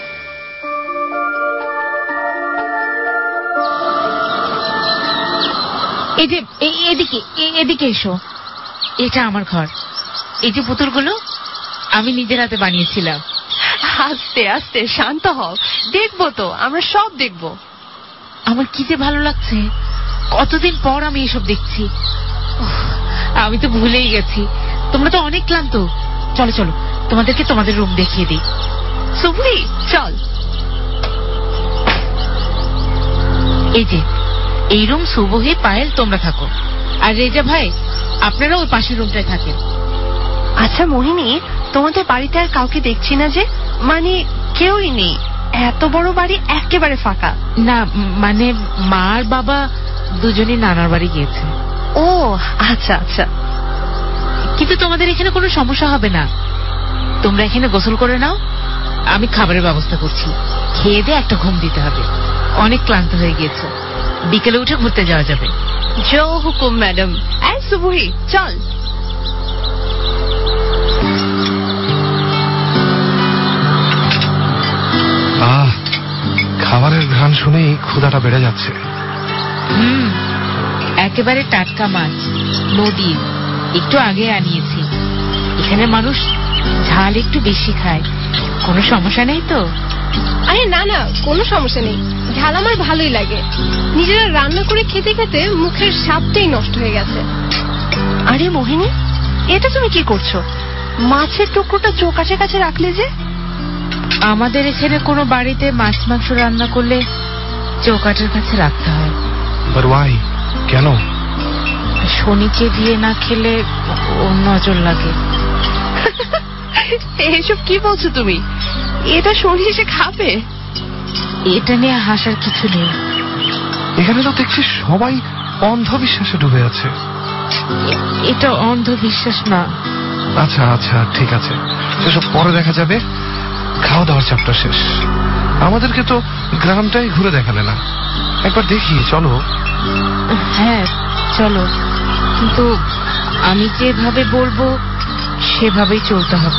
এই যে এদিকে এসো, এটা আমার ঘর। এই যে পুতুলগুলো আমি নিজের হাতে বানিয়েছিলাম। আস্তে আস্তে শান্ত হও, দেখবো তো, আমরা সব দেখবো। আমার কি যে ভালো লাগছে, কতদিন পর আমি এসব দেখছি। আমি তো ভুলেই গেছি, তোমরা তো অনেক ক্লান্ত। চলো চলো, তোমাদেরকে তোমাদের রুম দেখিয়ে দিই। সুবলি, চল। এই যে এই রুম সুবহি, পায়েল তোমরা থাকো, আর রেজা ভাই আপনারা ওই পাশের রুমটায় থাকেন। আচ্ছা মোহিনী, তোমাদের বাড়িতে আর কাউকে দেখছি না যে, মানে কেউই নেই। এত বড় বাড়ি একেবারে ফাঁকা। না মানে মা আর বাবা দুজনেই নানার বাড়ি গিয়েছে। ও আচ্ছা আচ্ছা। কিন্তু তোমাদের এখানে কোনো সমস্যা হবে না, তোমরা এখানে গোসল করে নাও, আমি খাবারের ব্যবস্থা করছি। খেয়ে দিয়ে একটা ঘুম দিতে হবে, অনেক ক্লান্ত হয়ে গিয়েছে। বিকেলে উঠে ঘুরতে যাওয়া যাবে। জো হুকুম ম্যাডাম। এই সুবহি, চল। খাবারের ঘ্রাণ শুনেই ক্ষুধাটা বেড়ে যাচ্ছে। একেবারে টাটকা মাছ, নদীর, একটু আগে আনিয়েছি। এখানে মানুষ ঝাল একটু বেশি খায়, কোনো সমস্যা নেই তো? আরে না না, কোনো সমস্যা নেই, ঝাল আমার ভালোই লাগে। নিজেরা রান্না করে খেতে খেতে মুখের স্বাদটাই নষ্ট হয়ে গেছে। আরে মোহিনী, এটা তুমি কি করছো? মাছের টুকরোটা চৌকাঠের কাছে রাখলে যে? আমাদের এখানে কোনো বাড়িতে মাছ মাংস রান্না করলে চৌকাঠের কাছে রাখতে হয়। কেন? শনিকে দিয়ে না খেলে ওর নজর লাগে। এসব কি বলছো তুমি? এটা শনি এসে খাবে? এটা নিয়ে হাসার কিছু নেই। এখানে তো দেখছি সবাই অন্ধবিশ্বাসে ডুবে আছে। এটা অন্ধবিশ্বাস না। আচ্ছা আচ্ছা, ঠিক আছে, সেসব পরে দেখা যাবে। খাওয়া দাওয়ার চাপটা শেষ। আমাদেরকে তো গ্রামটাই ঘুরে দেখালে না, একবার দেখি চলো। হ্যাঁ চলো, কিন্তু আমি যেভাবে বলবো সেভাবেই চলতে হবে।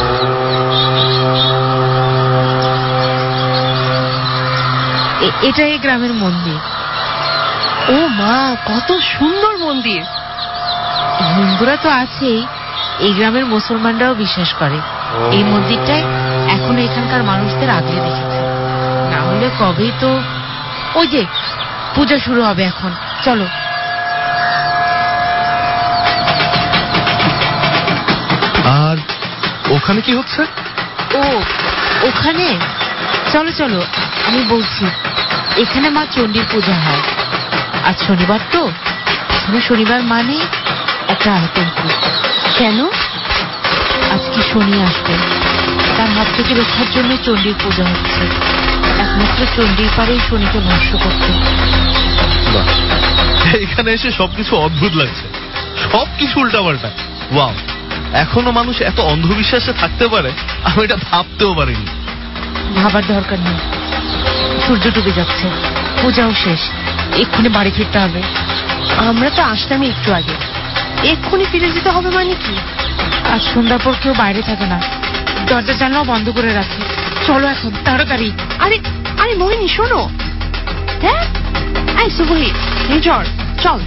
এটাই গ্রামের মন্দির। ও মা, কত সুন্দর মন্দির! হিন্দুরা তো আছেই, এই গ্রামের মুসলমানরাও বিশ্বাস করে। এই মন্দিরটাই এখনো এখানকার মানুষদের আগলে রেখেছে, না হলে কবেই তো। ওই যে পূজা শুরু হবে এখন, চলো। আর ওখানে কি হচ্ছে? ও ওখানে, চলো চলো, আমি বলছি। এখানে মা চণ্ডীর পূজা হয়। আজ শনিবার তো, এখানে শনিবার মানে একটা আতঙ্ক। কেন? আজকে শনি আসবে, তার হাত থেকে রক্ষার জন্য চণ্ডীর পূজা হচ্ছে। একমাত্র চণ্ডীর পারেই শনিকে ভস্ম করতে। এখানে এসে সবকিছু অদ্ভুত লাগছে, সবকিছু উল্টাপাল্টা। ওয়াও, এখনো মানুষ এত অন্ধবিশ্বাসে থাকতে পারে আমি এটা ভাবতেও পারিনি। ভাবার দরকার নেই, সূর্য ডুবে যাচ্ছে, পূজাও শেষ, এক্ষুনি বাড়ি ফিরতে হবে। আমরা তো আসলামই একটু আগে, এক্ষুনি ফিরে যেতে হবে মানে কি? আজ সন্ধ্যার পর কেউ বাইরে থাকে না, দরজা জানলাও বন্ধ করে রাখে। চলো এখন তাড়াতাড়ি। আরে আরে মোহিনী শোনো। হ্যাঁ এই সুবহি, নিঝড়, চল।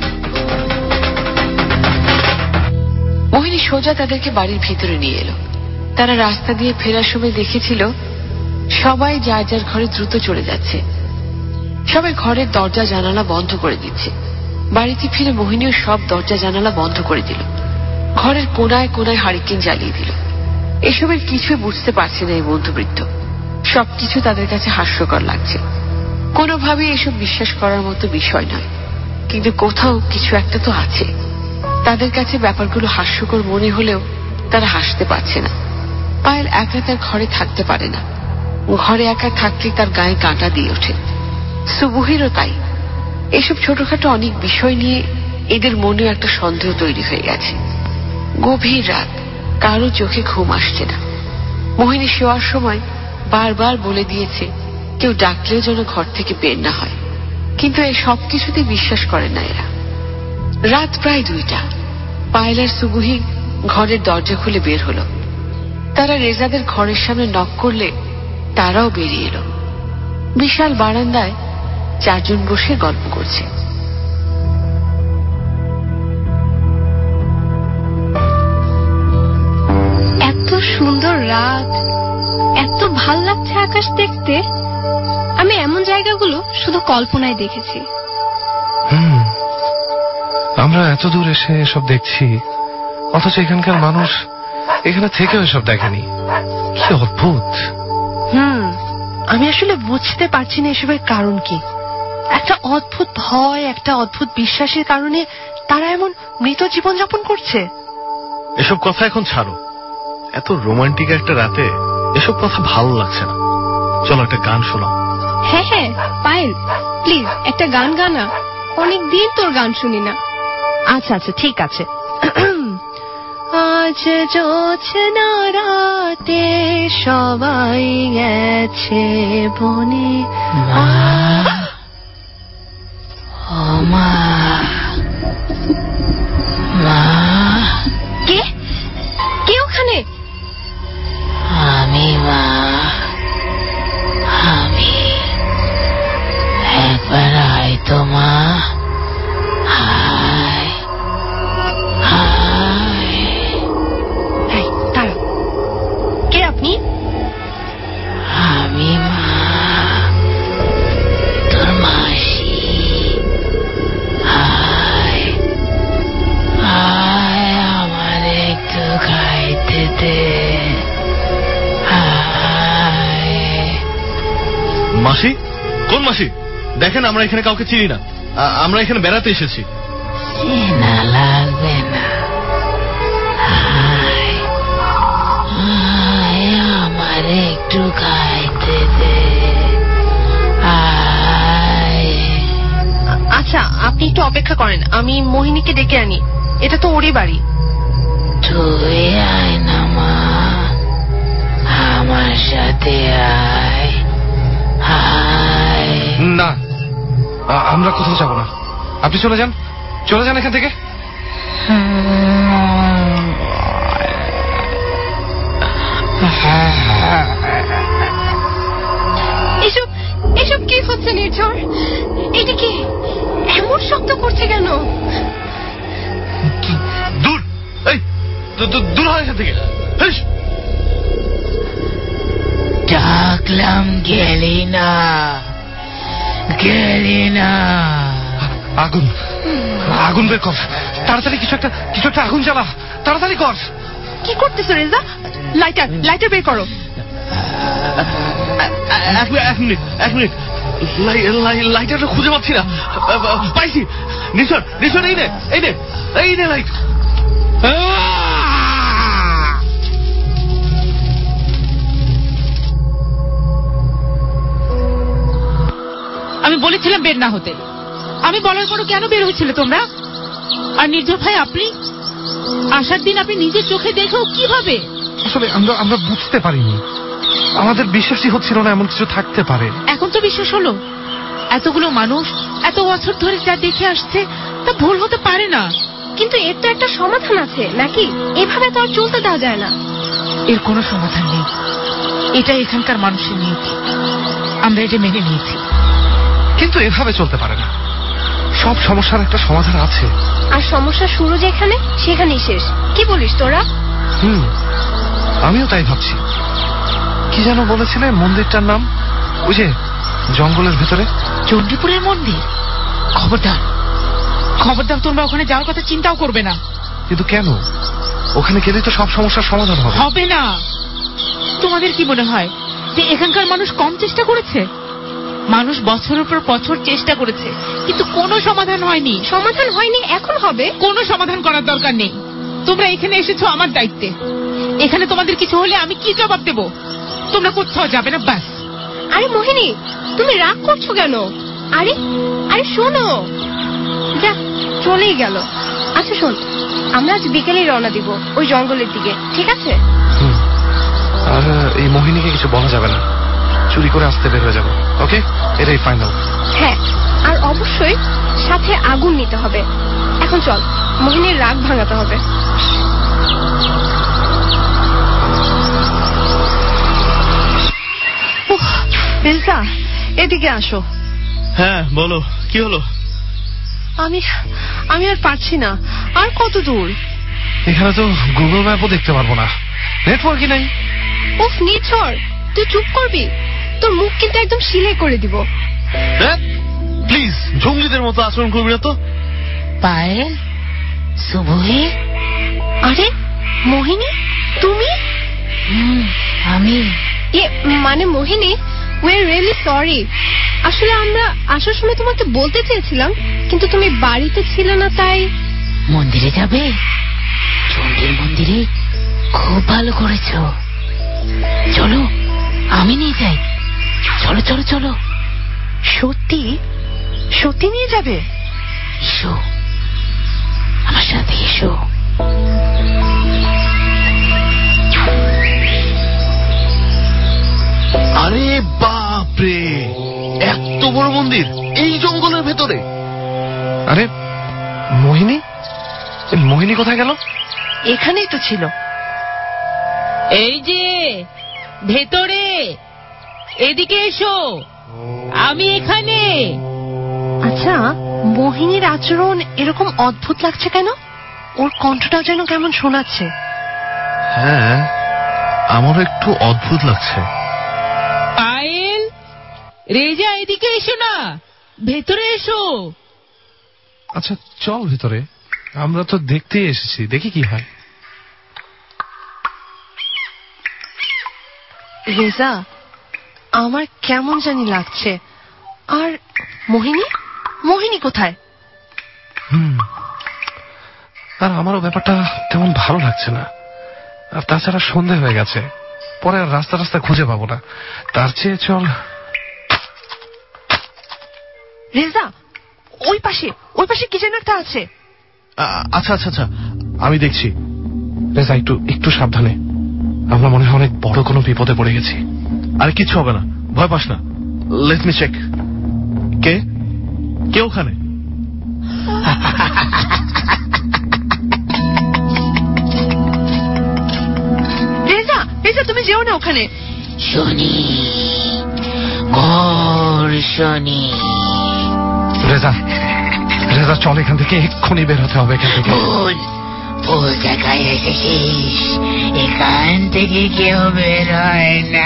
মোহিনী সোজা তাদেরকে বাড়ির ভিতরে নিয়ে এলো। তারা রাস্তা দিয়ে ফেরার সময় দেখেছিল সবাই যার যার ঘরে দ্রুত চলে যাচ্ছে। সবাই ঘরের দরজা জানালা বন্ধ করে দিচ্ছে। বাড়িতে ফিরে মোহিনীও সব দরজা জানালা বন্ধ করে দিল। ঘরের কোনায় কোনায় হারিকেন জ্বালিয়ে দিল। এসবের কিছুই বুঝতে পারছে না এই মধ্যবৃত্ত। সবকিছু তাদের কাছে হাস্যকর লাগছে। কোনোভাবেই এসব বিশ্বাস করার মতো বিষয় নয়, কিন্তু কোথাও কিছু একটা তো আছে। তাদের কাছে ব্যাপারগুলো হাস্যকর মনে হলেও তারা হাসতে পারছে না। পায়েল একা তার ঘরে থাকতে পারে না। ঘরে একা থাকলে তার গায়ে কাঁটা দিয়ে ওঠে। সুবহিরও তাই। এসব ছোটখাটো অনেক বিষয় নিয়ে এদের মনেও একটা সন্দেহ তৈরি হয়ে গেছে। গভীর রাত, কারো চোখে ঘুম আসছে না। মোহিনী শোয়ার সময় বারবার বলে দিয়েছে কেউ ডাকলেও যেন ঘর থেকে বের না হয়, কিন্তু এই সব কিছুতে বিশ্বাস করে না এরা। রাত প্রায় 2টা। পায়েল আর সুবহি ঘরের দরজা খুলে বের হলো। তারা রেজাদের ঘরের সামনে নক করলে তারাও বেরিয়ে এলো। বিশাল বারান্দায় 4 জন বসে গল্প করছে। এত সুন্দর রাত, এত ভাল লাগছে আকাশ দেখতে। আমি এমন জায়গাগুলো শুধু কল্পনায় দেখেছি। আমরা এত দূর এসে এসব দেখছি, অথচ এখানকার মানুষ এখানে থেকেও এসব দেখেনি। কি অদ্ভুত। আমি আসলে বুঝতে পারছি না এসবের কারণ কি। একটা অদ্ভুত ভয়, একটা অদ্ভুত বিশ্বাসের কারণে তারা এমন মৃত জীবনযাপন করছে। এসব কথা এখন ছাড়ো। এত রোমান্টিক একটা রাতে এসব কথা ভালো লাগছে না। চলো একটা গান শোনাও। হ্যাঁ হ্যাঁ পায়েল, প্লিজ একটা গান গানা। অনেকদিন তোর গান শুনি না। আচ্ছা আচ্ছা ঠিক আছে। আজ জোছনা রাতে সবাই গেছে বনে। কে কে ওখানে? আমি মা, আমি। একবার আয় তো মা, হায় হায়। এই দাঁড়া, কে আপনি? আমি মা, তোর মাসি। হায় হায়, আমার একটু খাইতে দে। মাসি? কোন মাসি? দেখেন আমরা এখানে কাউকে চিনি না। আমরা এখানে বেড়াতে এসেছি। চেনা লাগবে না। হায় হায়, আমার একটু খাইতে দে। আচ্ছা আপনি একটু অপেক্ষা করেন, আমি মোহিনীকে ডেকে আনি। এটা তো ওরই বাড়ি। তুই আয় না মা, আমার সাথে আয়। হায়। না, আমরা কোথাও যাব না। আপনি চলে যান, চলে যান এখান থেকে। এসব এসব কি হচ্ছে নির্ঝর? এটা কি এমন শব্দ করছে কেন? দূর, এই দূর হয় এখান থেকে। ডাকলাম গেলি না, গেলি না। আগুন, আগুন বের কর তাড়াতাড়ি। কিছু একটা আগুন জ্বালা, তাড়াতাড়ি কর। কি করতেছো রেজা? লাইটার বের করো। এক মিনিট লাইটারটা খুঁজে পাচ্ছি না। পাইছি। নিশর, এই নে লাইট। আমি বলেছিলাম বের না হতে। আমি বলার পরও কেন বের হয়েছিল তোমরা? আর নির্ঝর ভাই আপনি আসার দিন আপনি নিজের চোখে দেখেও কি হবে? আসলে আমরা বুঝতে পারিনি, আমাদের বিশ্বাসই হচ্ছিল না এমন কিছু থাকতে পারে। এখন তো বিশ্বাস হলো। এতগুলো মানুষ এত বছর ধরে যা দেখে আসছে তা ভুল হতে পারে না। কিন্তু এর তো একটা সমাধান আছে নাকি? এভাবে তো আর চলতে দেওয়া যায় না। এর কোনো সমাধান নেই, এটা এখানকার মানুষের নিয়তি, আমরা এটা মেনে নিয়েছি। কিন্তু এভাবে চলতে পারে না, সব সমস্যার একটা সমাধান আছে। আর সমস্যা শুরু যেখানে সেখানেই শেষ, কি বলিস তোরা? আমিও তাই ভাবছি। কি যেন বলেছিলে মন্দিরটার নাম? ওই যে জঙ্গলের ভেতরে চণ্ডীপুরের মন্দির। খবরদার খবরদার, তোমরা ওখানে যাওয়ার কথা চিন্তাও করবে না। কিন্তু কেন? ওখানে গেলে তো সব সমস্যার সমাধান হবে। হবে না। তোমাদের কি মনে হয় যে এখানকার মানুষ কম চেষ্টা করেছে? মানুষ বছরের পর বছর চেষ্টা করেছে, কিন্তু কোনো সমাধান হয়নি। সমাধান হয়নি, এখন হবে। কোনো সমাধান করার দরকার নেই। তোমরা এখানে এসেছো আমার দায়িত্বে। এখানে তোমাদের কিছু হলে আমি কি জবাব দেব? তোমরা কোথাও যাবে না, ব্যাস। আরে মোহিনী, তুমি রাগ করছো কেন? আরে আরে শোনো, যা চলেই গেল। আচ্ছা শোন, আমরা আজ বিকেলেই রওনা দিব ওই জঙ্গলের দিকে, ঠিক আছে? আর এই মোহিনীকে কিছু বলা যাবে না, চুরি করে আসতে বের হয়ে যাবো। ওকে, এটাই ফাইনাল। হ্যাঁ, আর অবশ্যই সাথে আগুন নিতে হবে। এখন চল, মোহিনীর রাগ ভাঙাতে হবে। রেজা, এদিকে আসো। হ্যাঁ বলো, কি হলো? আমি আর পারছি না। আর কত দূর? এখানে তো গুগল ম্যাপও দেখতে পারবো না, নেটওয়ার্কই নাই। উফ নির্ঝর, তুই চুপ করবি? তোর মুখ কিন্তু একদম সিলাই করে দিব। প্লিজ, জঙ্গলিদের মতো আচরণ করবি না তো। পায়েল, শুভহি। আরে মোহিনী, তুমি? আমি মানে Mohini, we are really sorry. আসলে আমরা আসার সময় তোমাকে বলতে চেয়েছিলাম, কিন্তু তুমি বাড়িতে ছিলে না, তাই। মন্দিরে যাবে? চণ্ডীর মন্দিরে? খুব ভালো করেছো। চলো, আমি নিয়ে যাই। চলো চলো চলো। সত্যি সত্যি নিয়ে যাবে? এসো, আমার সাথে এসো। আরে বাপরে, এত বড় মন্দির এই জঙ্গলের ভেতরে! আরে মোহিনী, মোহিনী কোথায় গেল? এখানেই তো ছিল। এই যে ভেতরে, এদিকে এসো, আমি এখানে। আচ্ছা, মোহিনীর আচরণ এরকম অদ্ভুত লাগছে কেন? ওর কণ্ঠটা যেন কেমন শোনাচ্ছে। হ্যাঁ, আমারও একটু অদ্ভুত লাগছে। পায়েল, রেজা, এদিকে এসো না, ভেতরে এসো। আচ্ছা চল ভেতরে, আমরা তো দেখতেই এসেছি, দেখি কি হয়। রেজা, আমার কেমন জানি লাগছে। আর মোহিনী কোথায়? আর আমারও ব্যাপারটা তেমন ভালো লাগছে না। আর তাছাড়া সন্ধে হয়ে গেছে, পরে আর রাস্তা খুঁজে পাবো না। তার চেয়ে চল। রেজা, ওই পাশে কি যেন একটা আছে। আচ্ছা আচ্ছা আচ্ছা, আমি দেখছি। রেজা, একটু সাবধানে, আমরা মনে হয় অনেক বড় কোনো বিপদে পড়ে গেছি। আরে কিচ্ছু হবে না, ভয় পাস না। Let me check. কে ওখানে? রেজা, তুমি যেও না ওখানে। শনি, ঘোর শনি। রেজা চল, এখান থেকে এক্ষুনি বের হতে হবে। এখান থেকে ভুল জায়গায় এসেছিস, এখান থেকে কেউ বের হয় না।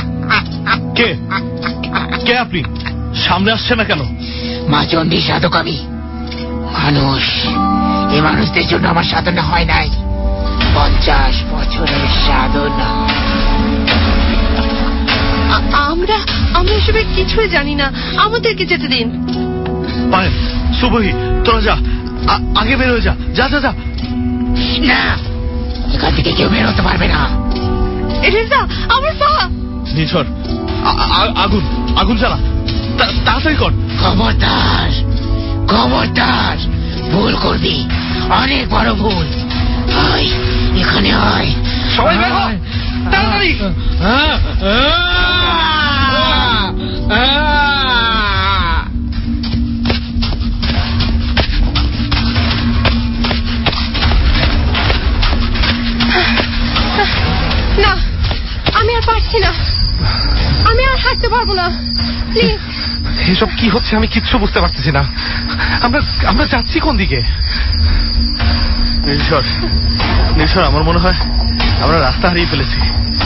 কে আপনি? সামনে আসছে না কেন? মা চণ্ডী সাধক আমি। মানুষ, এই মানুষদের জন্য আমার সাধনা হয় নাই, 50 বছরের সাধনা। আমরা এসবে কিছুই জানি না, আমাদেরকে যেতে দিন। পায়েল, শুভহি, তোরা যা, আগে বের হয়ে যা। যা যা যা। না, এখান থেকে কেউ বের হতে পারবে না। রেজা, আমার পা। নিঝর, আগুন জ্বালা, তাড়াতাড়ি কর। খবরদার, ভুল করবি, অনেক বড় ভুল। আয়, এখানে আয়। সবাই বের হও, তাড়াতাড়ি। না, আমি আর পারছি না, আমি আর হাঁটতে পারবো না, প্লিজ। এসব কি হচ্ছে আমি কিচ্ছু বুঝতে পারতেছি না। আমরা যাচ্ছি কোন দিকে? নির্ঝর, আমার মনে হয় আমরা রাস্তা হারিয়ে ফেলেছি।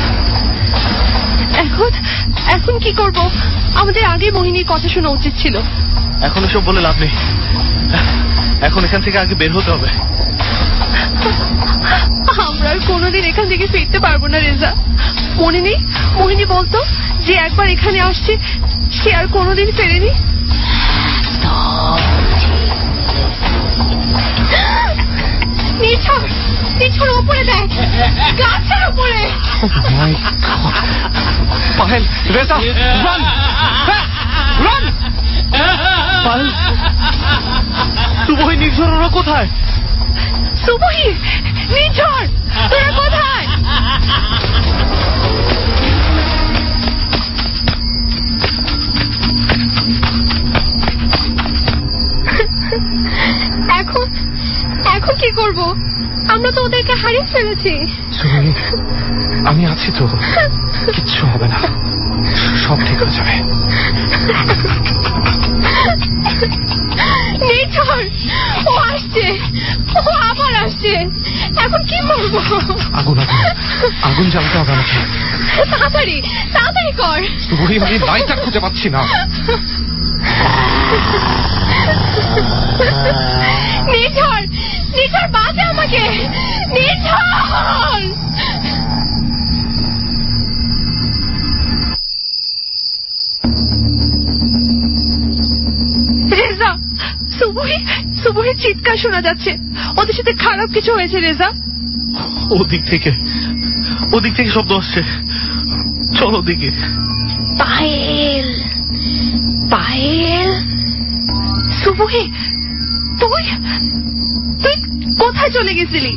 এখন কি করব? আমাদের আগে মোহিনীর কথা শোনা উচিত ছিল। এখন এসব বলে লাভ নেই, এখন এখান থেকে আগে বের হতে হবে। আমরা আর কোনোদিন এখান থেকে ফিরতে পারবো না রেজা। মনে নেই মোহিনী বলতো যে একবার এখানে আসছে সে আর কোনোদিন ফেরেনি। নিচুর উপরে দেখ, গাছের উপরে। Payel, Reza, run, run. পায়েল, সুবহি, নির্ঝর, ওরা কোথায়? সুবহি, নির্ঝর, তোরা কোথায়? এখন কি করব? আমরা তো ওদেরকে হারিয়ে ফেলেছি। সুবহি, আমি আছি তো, কিচ্ছু হবে না, সব ঠিক হয়ে যাবে। নির্ঝর, ও আসছে, ও আবার আসছে। এখন কি করবো? আগুন জ্বালতে হবে আমাকে। তাড়াতাড়ি তাড়াতাড়ি কর। সুবহি, আমি লাইটটা খুঁজে পাচ্ছি না। নির্ঝর, নির্ঝর, বাঁচা আমাকে, নির্ঝর। রেজা, সুবহির চিৎকার শোনা যাচ্ছে। ওদের সাথে খারাপ কিছু হয়েছে রেজা। ওদিক থেকে শব্দ আসছে, চলো ওদিকে। পায়েল, পায়েল। সুবহি, তুই কোথায় চলে গেছিলি?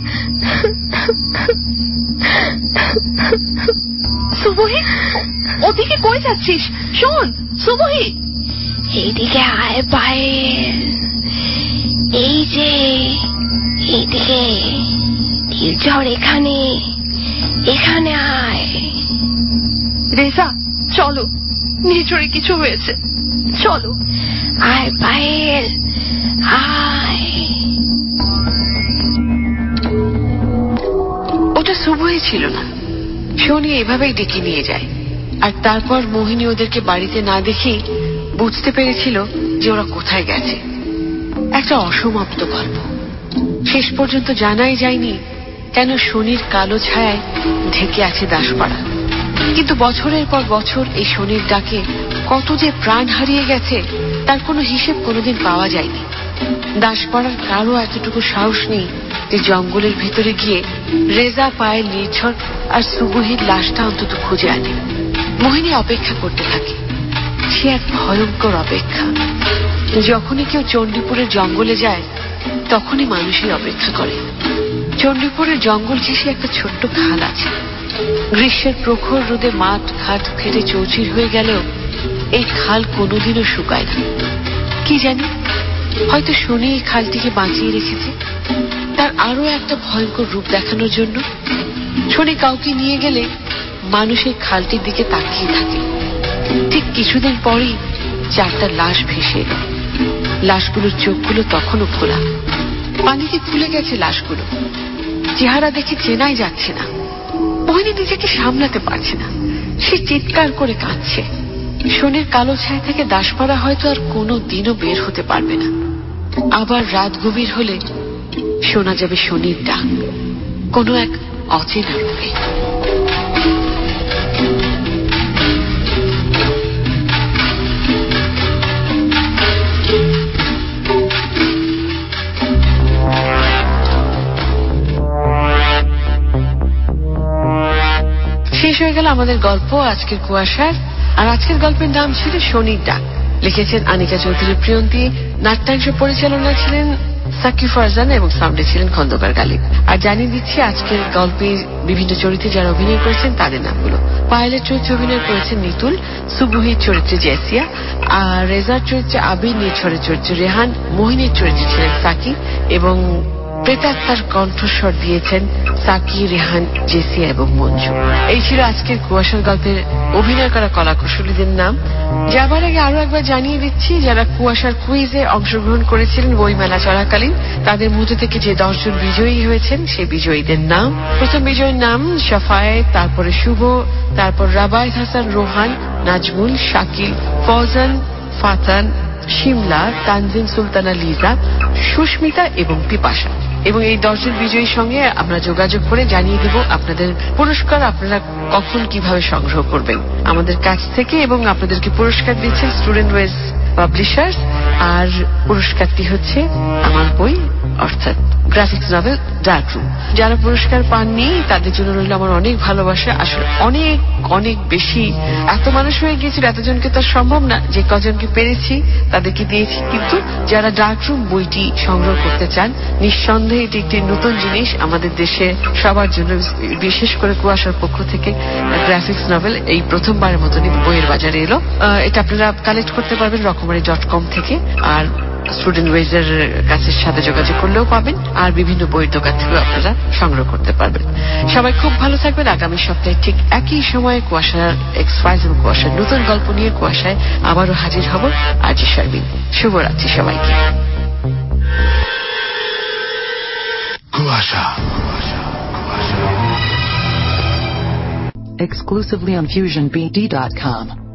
সুবহি, ওদিকে কই যাচ্ছিস? শোন সুবহি, এইদিকে আয় পায়েল, এই যে এইদিকে। নির্ঝর এখানে, এখানে আয়। রেজা, চলো, নির্ঝরের কিছু হয়েছে, চলো। আয় পায়েল, আয়। ওটা সুবহি ছিল না, শনি এভাবেই ডেকে নিয়ে যায়। আর তারপর মোহিনী ওদেরকে বাড়িতে না দেখেই বুঝতে পেরেছিল যে ওরা কোথায় গেছে। একটা অসমাপ্ত গল্প। শেষ পর্যন্ত জানাই যায়নি কেন শনির কালো ছায়ায় ঢেকে আছে দাসপাড়া। কিন্তু বছরের পর বছর এই শনির ডাকে কত যে প্রাণ হারিয়ে গেছে তার কোনো হিসেব কোনোদিন পাওয়া যায়নি। দাসপাড়ার কারো এতটুকু সাহস নেই যে জঙ্গলের ভিতরে গিয়ে রেজা, পায়েল, নির্ঝর আর সুবহির লাশটা অন্তত খুঁজে আনে। মোহিনী অপেক্ষা করতে থাকে। সে এক ভয়ঙ্কর অপেক্ষা। যখনই কেউ চণ্ডীপুরের জঙ্গলে যায় তখনই মানুষই অপেক্ষা করে। চণ্ডীপুরের জঙ্গল ঘেঁষে একটা ছোট্ট খাল আছে। গ্রীষ্মের প্রখর রোদে মাঠ ঘাট ফেটে চৌচির হয়ে গেলেও এই খাল কোনোদিনও শুকায় না। কি জানি, হয়তো শনি এই খালটিকে বাঁচিয়ে রেখেছে তার আরো একটা ভয়ঙ্কর রূপ দেখানোর জন্য। শনি কাউকে নিয়ে গেলে মানুষ এই খালটির দিকে তাকিয়ে থাকে। ঠিক কিছুদিন পরেই 4টা লাশ ভেসে এলো। লাশগুলোর চোখগুলো তখনও খোলা, পানিতে ফুলে গেছে লাশগুলো। চেহারা দেখে চেনাই যাচ্ছে না। মোহিনী নিজেকে সামলাতে পারছে না, সে চিৎকার করে কাঁদছে। শনির কালো ছায়া থেকে দাসপাড়া হয়তো আর কোনো দিনও বের হতে পারবে না। আবার রাত গভীর হলে শোনা যাবে শনির ডাক, কোনো এক অচেনা রূপে। শেষ হয়ে গেল আমাদের গল্প আজকের কুয়াশার। আর আজকের গল্পের নাম ছিল শনির ডাক। লিখেছেন আনিকা চৌধুরী প্রিয়ন্তী, নাট্যাংশ পরিচালনা ছিলেন সাকি ফারজান এবং সাউন্ডে ছিলেন খন্দকার গালিব। আর জানিয়ে দিচ্ছি আজকের গল্পের বিভিন্ন চরিত্রে যারা অভিনয় করেছেন তাদের নামগুলো। পায়েলের চরিত্রে অভিনয় করেছেন নিতুল, সুবুহির চরিত্রে জেসিয়া, আর রেজার চরিত্রে আবির, নিছরের চরিত্রে রেহান, মোহিনীর চরিত্রে ছিলেন সাকি এবং প্রেতাত্মার কণ্ঠস্বর দিয়েছেন সাকি, রেহান, জেসিয়া এবং মঞ্জু। এই ছিল আজকের কুয়াশার গল্পের অভিনয় করা কলাকুশলীদের নাম। যাবার আগে আরো একবার জানিয়ে দিচ্ছি যারা কুয়াশার কুইজে অংশগ্রহণ করেছিলেন বইমেলা চলাকালীন তাদের মধ্যে থেকে যে 10 জন বিজয়ী হয়েছেন সেই বিজয়ীদের নাম। প্রথম বিজয়ীর নাম শাফায়েত, তারপরে শুভ, তারপর রাবায়েত হাসান, রোহান, নাজমুল, শাকিল, ফৌজান, ফাতান, শিমলা, তানজিম সুলতানা, লিজা, সুস্মিতা এবং পিপাসা। এবং এই 10 জন বিজয়ীর সঙ্গে আমরা যোগাযোগ করে জানিয়ে দেব আপনাদের পুরস্কার আপনারা কখন কিভাবে সংগ্রহ করবেন আমাদের কাছ থেকে। এবং আপনাদেরকে পুরস্কার দিচ্ছেন স্টুডেন্ট ওয়েজ পাবলিশার্স। আর পুরস্কারটি হচ্ছে আমার বই অর্থাৎ গ্রাফিক্স নভেল ডার্ক রুম। যারা পুরস্কার পাননি তাদের জন্য রইল আমার অনেক ভালোবাসা। আসলে অনেক অনেক বেশি, এত মানুষ হয়ে গিয়েছিল, এতজনকে তো সম্ভব না, যে কজনকে পেরেছি তাদেরকে দিয়েছি। কিন্তু যারা ডার্ক রুম বইটি সংগ্রহ করতে চান নিঃসন্দেহে এটি একটি নতুন জিনিস আমাদের দেশে সবার জন্য, বিশেষ করে কুয়াশার পক্ষ থেকে গ্রাফিক্স নভেল এই প্রথমবারের মতনই বইয়ের বাজারে এলো। এটা আপনারা কালেক্ট করতে পারবেন রকমারি.com থেকে, আর স্টুডেন্ট ওয়েজের কাছে সাথে যোগাযোগ করলেও পাবেন, আর বিভিন্ন বইয়ের দোকান থেকেও আপনারা সংগ্রহ করতে পারবেন। সবাই খুব ভালো থাকবেন। আগামী সপ্তাহে ঠিক একই সময়ে কুয়াশার এক্সপ্রেস এবং কুয়াশার নতুন গল্প নিয়ে কুয়াশায় আবারও হাজির হব। আজি শারমিন, শুভরাত্রি সবাইকে। কুয়াশা exclusively on FusionBD.com.